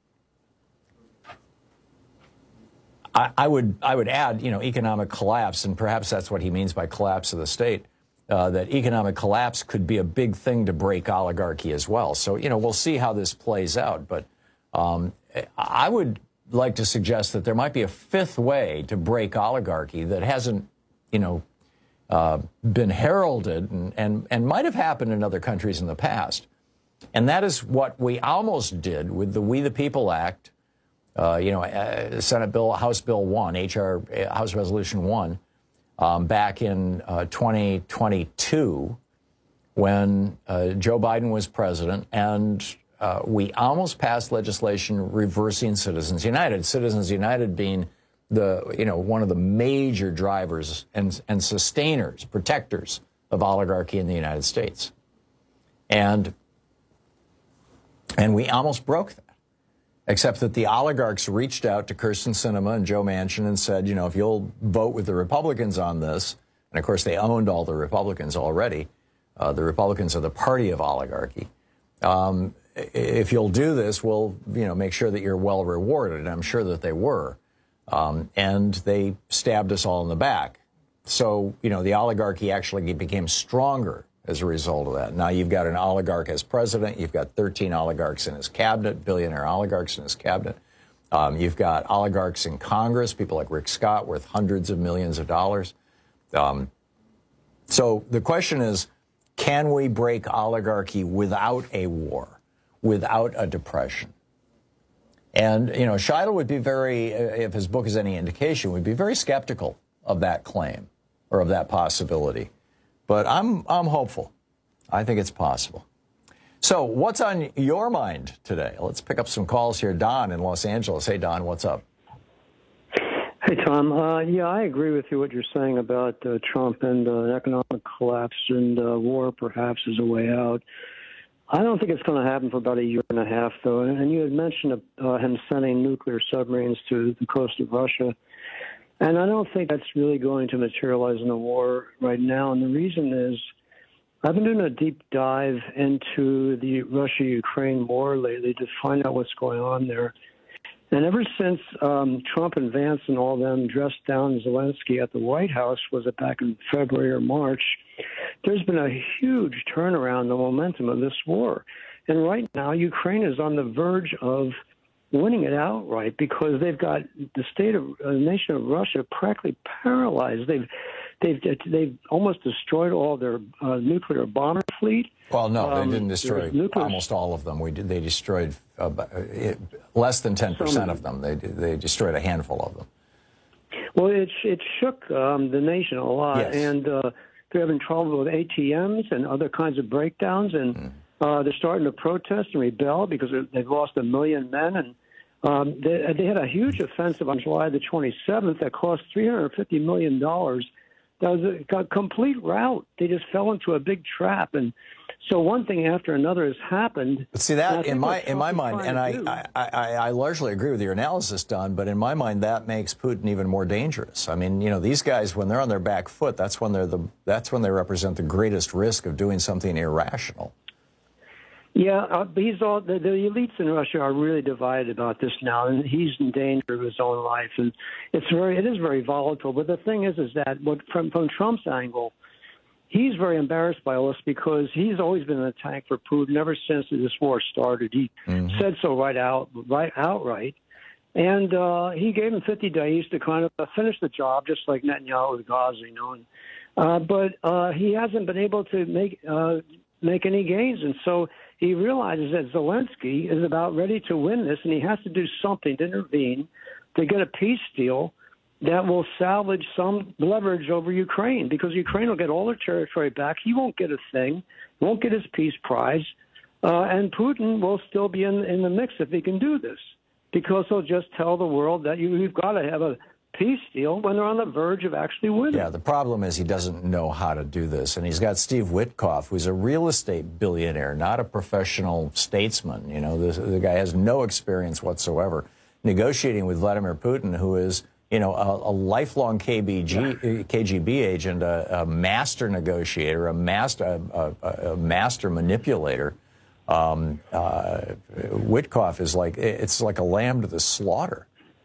I, I would I would add, you know, economic collapse, and perhaps that's what he means by collapse of the state, uh, that economic collapse could be a big thing to break oligarchy as well. So, you know, we'll see how this plays out. But um, I would like to suggest that there might be a fifth way to break oligarchy that hasn't, you know, uh, been heralded and, and, and might have happened in other countries in the past. And that is what we almost did with the We the People Act, uh, you know, uh, Senate Bill, House Bill one, H R, uh, House Resolution one, um, back in uh, twenty twenty-two, when uh, Joe Biden was president, and uh, we almost passed legislation reversing Citizens United. Citizens United being the, you know, one of the major drivers and, and sustainers, protectors of oligarchy in the United States. And And we almost broke that, except that the oligarchs reached out to Kyrsten Sinema and Joe Manchin and said, you know, if you'll vote with the Republicans on this, and of course they owned all the Republicans already, uh, the Republicans are the party of oligarchy. Um, if you'll do this, we'll, you know, make sure that you're well rewarded, and I'm sure that they were. Um, and they stabbed us all in the back. So, you know, the oligarchy actually became stronger as a result of that. Now you've got an oligarch as president. You've got thirteen oligarchs in his cabinet, billionaire oligarchs in his cabinet. Um, you've got oligarchs in Congress, people like Rick Scott, worth hundreds of millions of dollars. Um, so the question is, can we break oligarchy without a war, without a depression? And, you know, Scheidel would be very, if his book is any indication, would be very skeptical of that claim or of that possibility. But I'm, I'm hopeful. I think it's possible. So what's on your mind today? Let's pick up some calls here. Don in Los Angeles. Hey, Don, what's up? Hey, Tom. Uh, yeah, I agree with you what you're saying about uh, Trump and uh, economic collapse and uh, war perhaps is a way out. I don't think it's going to happen for about a year and a half, though. And you had mentioned uh, him sending nuclear submarines to the coast of Russia. And I don't think that's really going to materialize in a war right now. And the reason is I've been doing a deep dive into the Russia-Ukraine war lately to find out what's going on there. And ever since um, Trump and Vance and all them dressed down Zelensky at the White House, was it back in February or March, there's been a huge turnaround in the momentum of this war. And right now, Ukraine is on the verge of winning it outright because they've got the state of uh, nation of Russia practically paralyzed. They've they've they've almost destroyed all their uh, nuclear bomber fleet. Well, no, um, they didn't destroy nuclear... almost all of them. We did, they destroyed uh, it, less than ten percent of them. They they destroyed a handful of them. Well, it it shook um, the nation a lot, Yes. and uh, they're having trouble with A T Ms and other kinds of breakdowns, and Mm. uh, they're starting to protest and rebel because they've lost a million men, and um, they, they had a huge offensive on July the twenty-seventh that cost three hundred fifty million dollars. That was a, a complete rout. They just fell into a big trap, and so one thing after another has happened. But see And I that think in my what in my Trump is mind, trying and to I, do- I, I, I largely agree with your analysis, Don. But in my mind, that makes Putin even more dangerous. I mean, you know, these guys, when they're on their back foot, that's when they're the that's when they represent the greatest risk of doing something irrational. Yeah, uh, he's all the, the elites in Russia are really divided about this now, and he's in danger of his own life, and it's very it is very volatile. But the thing is, is that what from from Trump's angle, he's very embarrassed by all this because he's always been in the tank for Putin ever since this war started. He Mhm. said so right out, right outright, and uh, he gave him fifty days to kind of finish the job, just like Netanyahu with Gaza, you know. And, uh, but uh, he hasn't been able to make uh, make any gains, and so he realizes that Zelensky is about ready to win this, and he has to do something to intervene to get a peace deal that will salvage some leverage over Ukraine, because Ukraine will get all their territory back. He won't get a thing, won't get his peace prize, uh, and Putin will still be in, in the mix if he can do this, because he'll just tell the world that you, you've got to have a peace deal when they're on the verge of actually winning. Yeah, the problem is he doesn't know how to do this. And he's got Steve Witkoff, who's a real estate billionaire, not a professional statesman. You know, this, the guy has no experience whatsoever negotiating with Vladimir Putin, who is, you know, a, a lifelong K B G, K G B agent, a, a master negotiator, a master, a, a, a master manipulator. Um, uh, Witkoff is like, it's like a lamb to the slaughter.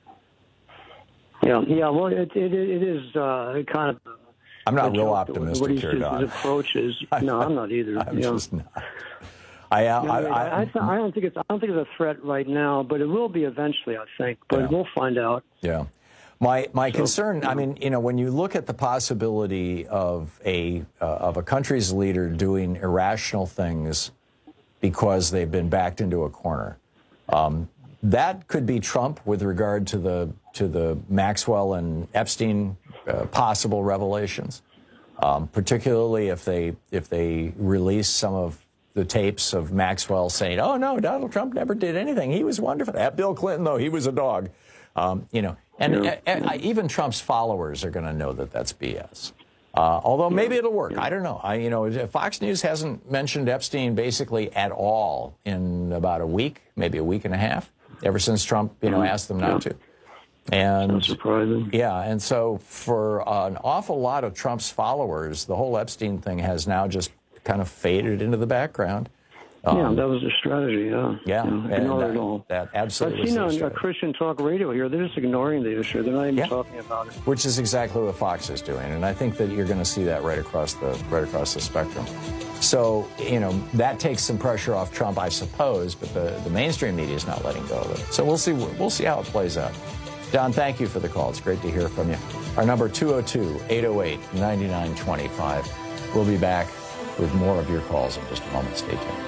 Yeah, yeah. Well, it it, it is uh, kind of. I'm not real what optimistic he's, here, his, Don. his approach is. No, I'm not either. I'm you know. just not. I, uh, Yeah, I, I, I, I, th- I don't think it's I don't think it's a threat right now, but it will be eventually, I think. But Yeah. we'll find out. Yeah. My my So, concern, I mean, you know, when you look at the possibility of a uh, of a country's leader doing irrational things because they've been backed into a corner, um, that could be Trump with regard to the to the Maxwell and Epstein uh, possible revelations, um, particularly if they if they release some of the tapes of Maxwell saying, "Oh no, Donald Trump never did anything. He was wonderful." At Bill Clinton, though, he was a dog. Um, you know, and Yeah. uh, uh, even Trump's followers are going to know that that's B S. Uh, although maybe it'll work. I don't know. I, you know, Fox News hasn't mentioned Epstein basically at all in about a week, maybe a week and a half, ever since Trump, you know, asked them not to. And That's surprising. yeah, and so for an awful lot of Trump's followers, the whole Epstein thing has now just kind of faded into the background. Um, yeah, that was their strategy. Yeah. Yeah, and ignore that, it all. that absolutely I've was seen their on uh, strategy. Christian Talk Radio here, they're just ignoring the issue. They're not even Yeah. talking about it. Which is exactly what Fox is doing, and I think that you're going to see that right across the right across the spectrum. So, you know, that takes some pressure off Trump, I suppose, but the, the mainstream media is not letting go of it. So we'll see we'll see how it plays out. Don, thank you for the call. It's great to hear from you. Our number two oh two, eight oh eight, nine nine two five. We'll be back with more of your calls in just a moment. Stay tuned.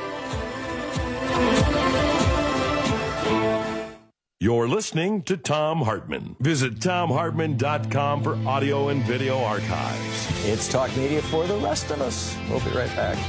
You're listening to Thom Hartmann. Visit Thom Hartmann dot com for audio and video archives. It's Talk Media for the rest of us. We'll be right back.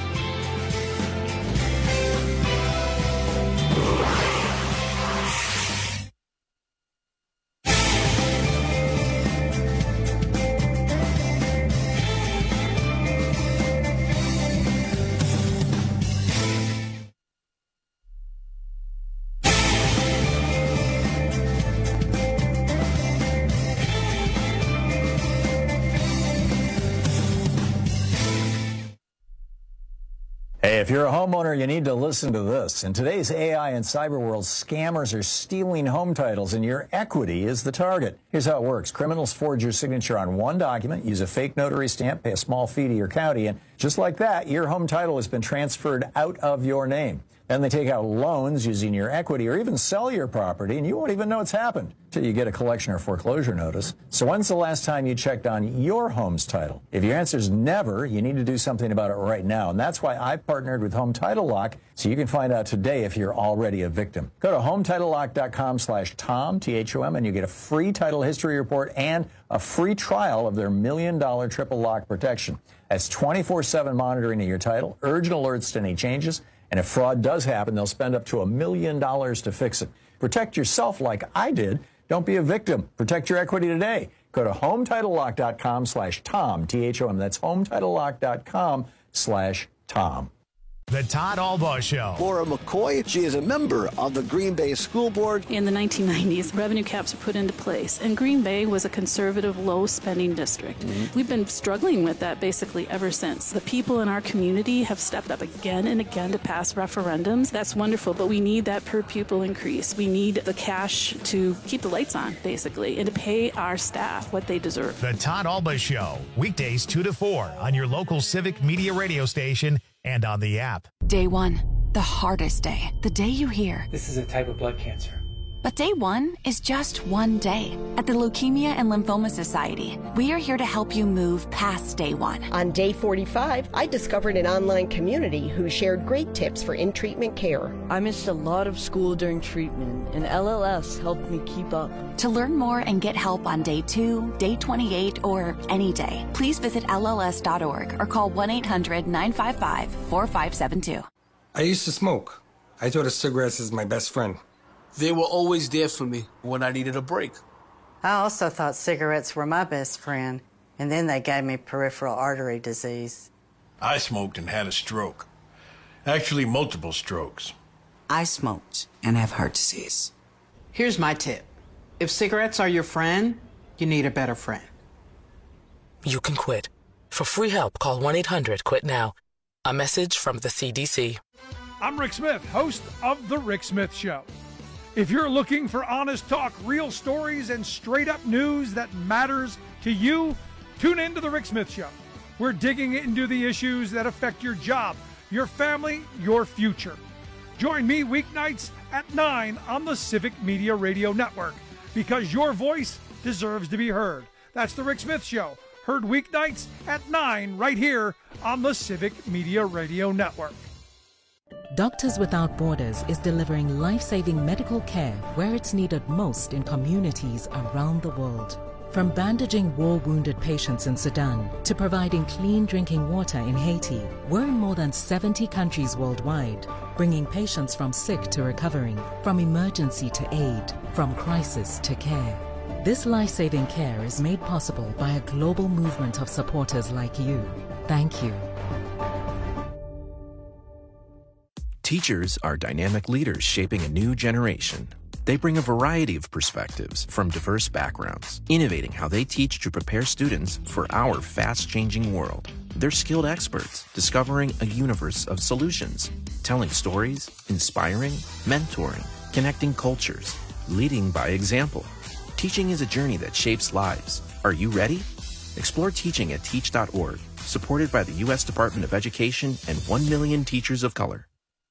Hey, if you're a homeowner, you need to listen to this. In today's A I and cyber world, scammers are stealing home titles, and your equity is the target. Here's how it works. Criminals forge your signature on one document, use a fake notary stamp, pay a small fee to your county, and just like that, your home title has been transferred out of your name. Then they take out loans using your equity or even sell your property, and you won't even know it's happened till you get a collection or foreclosure notice. So when's the last time you checked on your home's title? If your answer is never, you need to do something about it right now. And that's why I partnered with Home Title Lock, so you can find out today if you're already a victim. Go to home title lock dot com slash Tom, T H O M, and you get a free title history report and a free trial of their million dollar triple lock protection. That's twenty-four seven monitoring of your title, urgent alerts to any changes, and if fraud does happen, they'll spend up to a million dollars to fix it. Protect yourself like I did. Don't be a victim. Protect your equity today. Go to home title lock dot com slash Tom, T H O M. That's home title lock dot com slash Tom. The Todd Albaugh Show. Laura McCoy, she is a member of the Green Bay School Board. In the nineteen nineties, revenue caps were put into place, and Green Bay was a conservative, low-spending district. Mm-hmm. We've been struggling with that basically ever since. The people in our community have stepped up again and again to pass referendums. That's wonderful, but we need that per-pupil increase. We need the cash to keep the lights on, basically, and to pay our staff what they deserve. The Todd Albaugh Show, weekdays two to four on your local Civic Media radio station and on the app. Day one, the hardest day, the day you hear, this is a type of blood cancer. But day one is just one day. At the Leukemia and Lymphoma Society, we are here to help you move past day one. On day forty-five, I discovered an online community who shared great tips for in-treatment care. I missed a lot of school during treatment, and L L S helped me keep up. To learn more and get help on day two, day twenty-eight, or any day, please visit L L S dot org or call one eight hundred nine five five four five seven two. I used to smoke. I thought of cigarettes as my best friend. They were always there for me when I needed a break. I also thought cigarettes were my best friend, and then they gave me peripheral artery disease. I smoked and had a stroke. Actually, multiple strokes. I smoked and have heart disease. Here's my tip. If cigarettes are your friend, you need a better friend. You can quit. For free help, call one eight hundred quit now. A message from the C D C. I'm Rick Smith, host of The Rick Smith Show. If you're looking for honest talk, real stories, and straight-up news that matters to you, tune in to The Rick Smith Show. We're digging into the issues that affect your job, your family, your future. Join me weeknights at nine on the Civic Media Radio Network, because your voice deserves to be heard. That's The Rick Smith Show, heard weeknights at nine right here on the Civic Media Radio Network. Doctors Without Borders is delivering life-saving medical care where it's needed most in communities around the world. From bandaging war-wounded patients in Sudan to providing clean drinking water in Haiti, we're in more than seventy countries worldwide, bringing patients from sick to recovering, from emergency to aid, from crisis to care. This life-saving care is made possible by a global movement of supporters like you. Thank you. Teachers are dynamic leaders shaping a new generation. They bring a variety of perspectives from diverse backgrounds, innovating how they teach to prepare students for our fast-changing world. They're skilled experts, discovering a universe of solutions, telling stories, inspiring, mentoring, connecting cultures, leading by example. Teaching is a journey that shapes lives. Are you ready? Explore teaching at teach dot org, supported by the U S Department of Education and one million teachers of color.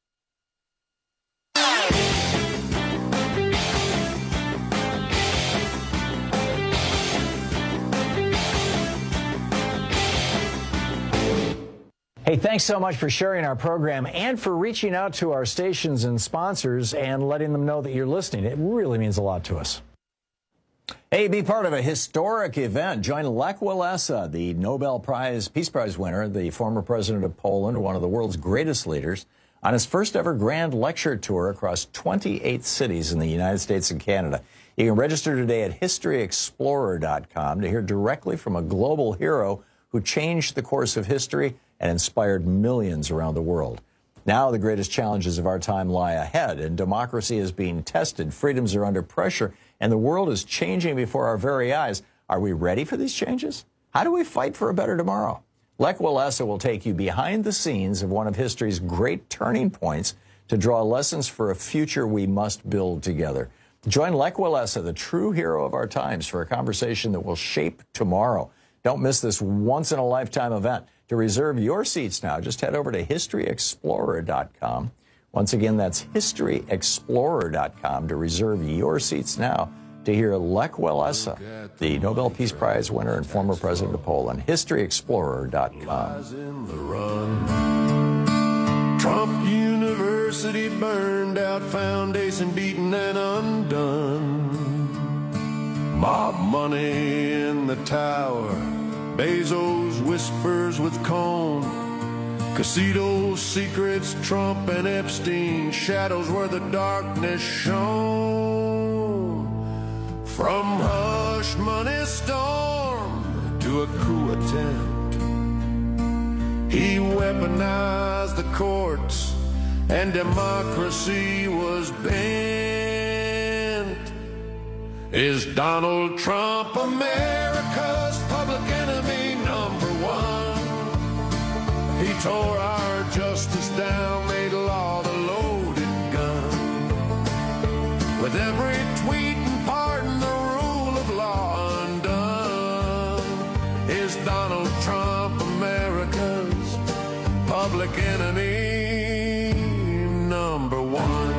Hey, thanks so much for sharing our program and for reaching out to our stations and sponsors and letting them know that you're listening. It really means a lot to us. Hey, be part of a historic event. Join Lech Walesa, the Nobel Prize, Peace Prize winner, the former president of Poland, one of the world's greatest leaders, on his first ever grand lecture tour across twenty-eight cities in the United States and Canada. You can register today at history explorer dot com to hear directly from a global hero who changed the course of history and inspired millions around the world. Now the greatest challenges of our time lie ahead, and democracy is being tested, freedoms are under pressure, and the world is changing before our very eyes. Are we ready for these changes? How do we fight for a better tomorrow? Lech Walesa will take you behind the scenes of one of history's great turning points to draw lessons for a future we must build together. Join Lech Walesa, the true hero of our times, for a conversation that will shape tomorrow. Don't miss this once-in-a-lifetime event. To reserve your seats now, just head over to history explorer dot com Once again, that's history explorer dot com to reserve your seats now to hear Lech Walesa, the Nobel Peace Prize winner and former president of Poland. history explorer dot com. Trump University burned out, foundation beaten and undone. Mob money in the tower, Bezos whispers with Cohn, Casito's secrets, Trump and Epstein, shadows where the darkness shone. From hush money storm to a coup attempt, he weaponized the courts and democracy was bent. Is Donald Trump America's public enemy number one? He tore our justice down, made law the loaded gun. With every tweet and pardon, the rule of law undone. Is Donald Trump America's public enemy number one?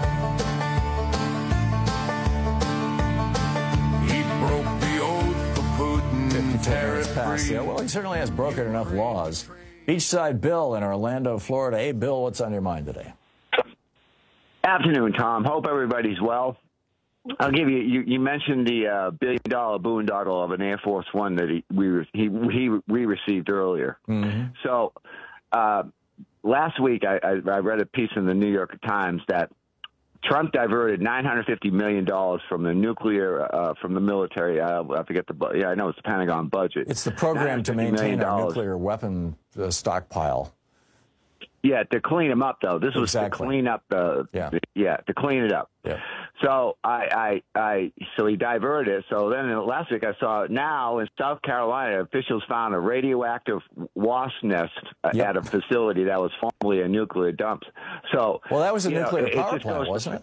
He broke the oath of Putin, tariff-free. Yeah, well, he certainly has broken enough laws. Beachside Bill in Orlando, Florida. Hey, Bill, what's on your mind today? Afternoon, Tom. Hope everybody's well. I'll give you, you, you mentioned the uh, billion-dollar boondoggle of an Air Force One that he we he, he we received earlier. Mm-hmm. So uh, last week I, I, I read a piece in the New York Times that Trump diverted nine hundred fifty million dollars from the nuclear, uh, from the military. I, I forget the, bu- yeah, I know it's the Pentagon budget. It's the program to maintain our nuclear weapon uh, stockpile. Yeah, to clean them up, though. This was exactly. to clean up the, yeah. the, yeah, to clean it up. Yeah. So I, I, I, so he diverted it. So then last week I saw now in South Carolina, officials found a radioactive wasp nest uh, Yep. at a facility that was formerly a nuclear dump. So Well, that was a you know, nuclear it- it power just plant, goes to- wasn't it?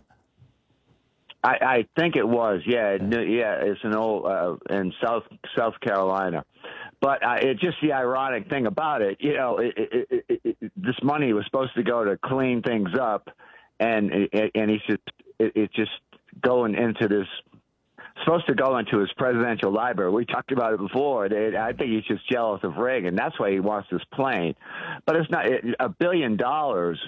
I, I think it was, yeah, it- yeah. It's an old uh, in South South Carolina, but uh, it's just the ironic thing about it. You know, it, it, it, it, it, this money was supposed to go to clean things up, and it, and he's just it, it's just going into this. Supposed to go into his presidential library. We talked about it before. They, I think he's just jealous of Reagan. That's why he wants this plane. But it's not a billion dollars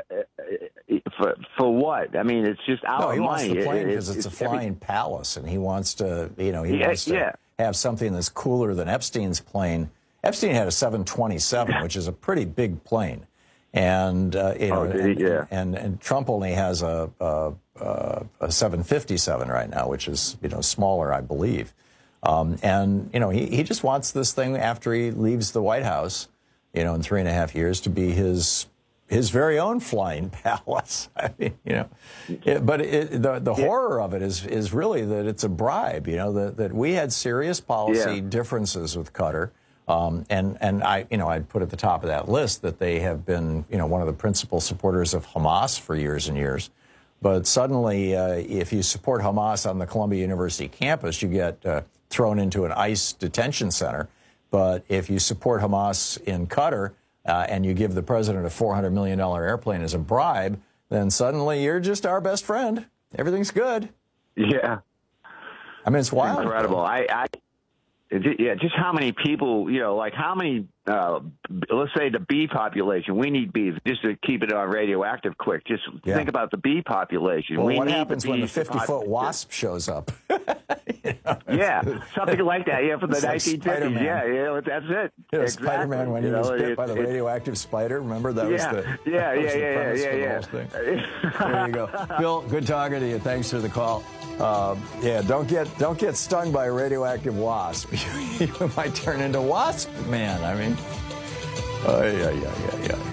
for for what? I mean, it's just our No, he money. wants the plane It- because it's, it's a every- flying palace, and he wants to, you know, he Yeah, wants to yeah. have something that's cooler than Epstein's plane. Epstein had a seven twenty-seven, which is a pretty big plane, and uh, you know, Oh, did he? and, Yeah. and and Trump only has a, a, a, a seven fifty-seven right now, which is, you know, smaller, I believe. Um, and you know, he he just wants this thing after he leaves the White House, you know, in three and a half years to be his his very own flying palace. I mean, you know, it, but it, the the yeah. horror of it is is really that it's a bribe. You know, that that we had serious policy yeah. differences with Qatar. Um, and, and I, you know, I'd put at the top of that list that they have been, you know, one of the principal supporters of Hamas for years and years. But suddenly, uh, if you support Hamas on the Columbia University campus, you get uh, thrown into an ICE detention center. But if you support Hamas in Qatar uh, and you give the president a four hundred million dollars airplane as a bribe, then suddenly you're just our best friend. Everything's good. Yeah. I mean, it's wild. Incredible. I, I Yeah, just how many people, you know, like how many, uh, let's say the bee population, we need bees, just to keep it on radioactive quick. Just yeah. think about the bee population. Well, we what need happens the when the fifty-foot fifty-foot wasp shows up? you know, yeah, something like that. Yeah, from the nineteen fifties. Like yeah, yeah, that's it. You know, exactly. Spider-Man when you he know, was bit it, by the it, radioactive spider. Remember that yeah, was the yeah, that was yeah, the yeah, premise yeah, for the yeah. whole thing. There you go, Bill. Good talking to you. Thanks for the call. Uh, yeah, don't get don't get stung by a radioactive wasp. You might turn into Wasp Man. I mean, oh yeah, yeah, yeah, yeah.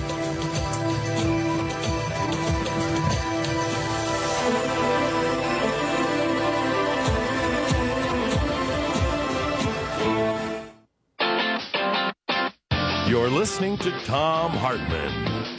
You're listening to Thom Hartmann.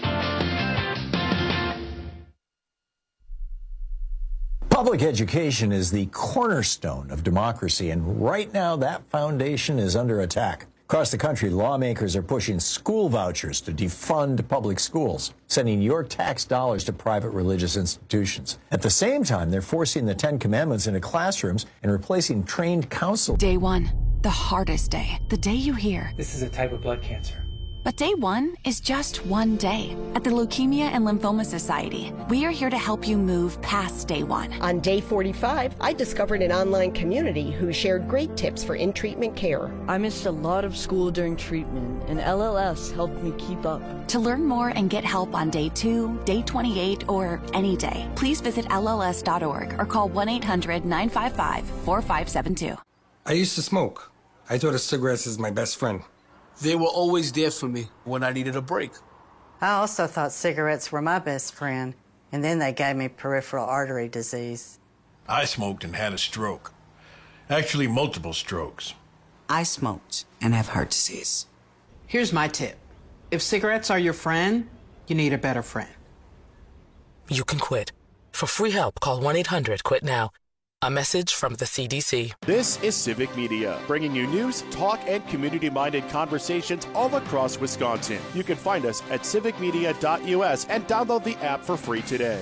Public education is the cornerstone of democracy, and right now that foundation is under attack. Across the country, lawmakers are pushing school vouchers to defund public schools, sending your tax dollars to private religious institutions. At the same time, they're forcing the Ten Commandments into classrooms and replacing trained counselors. Day one, the hardest day, the day you hear. This is a type of blood cancer. But day one is just one day. At the Leukemia and Lymphoma Society, we are here to help you move past day one. On day forty-five, I discovered an online community who shared great tips for in-treatment care. I missed a lot of school during treatment, and L L S helped me keep up. To learn more and get help on day two, day twenty-eight, or any day, please visit L L S dot org or call one eight hundred nine five five four five seven two. I used to smoke. I thought of cigarettes as my best friend. They were always there for me when I needed a break. I also thought cigarettes were my best friend, and then they gave me peripheral artery disease. I smoked and had a stroke. Actually, multiple strokes. I smoked and have heart disease. Here's my tip. If cigarettes are your friend, you need a better friend. You can quit. For free help, call one eight hundred quit now. A message from the C D C. This is Civic Media, bringing you news, talk, and community-minded conversations all across Wisconsin. You can find us at civic media dot U S and download the app for free today.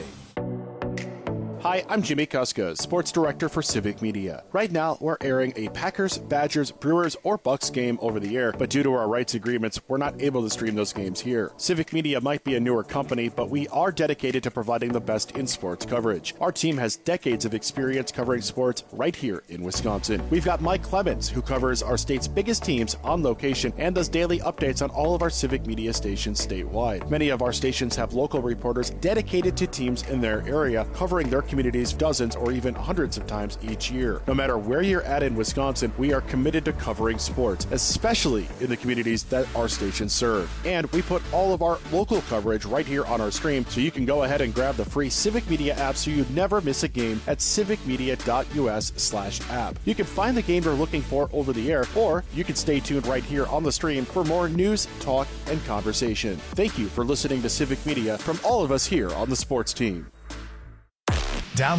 Hi, I'm Jimmy Kuska, Sports Director for Civic Media. Right now, we're airing a Packers, Badgers, Brewers, or Bucks game over the air, but due to our rights agreements, we're not able to stream those games here. Civic Media might be a newer company, but we are dedicated to providing the best in sports coverage. Our team has decades of experience covering sports right here in Wisconsin. We've got Mike Clemens, who covers our state's biggest teams on location and does daily updates on all of our Civic Media stations statewide. Many of our stations have local reporters dedicated to teams in their area, covering their communities dozens or even hundreds of times each year. No matter where you're at in Wisconsin, we are committed to covering sports, especially in the communities that our stations serve. And we put all of our local coverage right here on our stream, so you can go ahead and grab the free Civic Media app so you never miss a game at civic media dot U S slash app. You can find the game you're looking for over the air, or you can stay tuned right here on the stream for more news, talk, and conversation. Thank you for listening to Civic Media from all of us here on the sports team.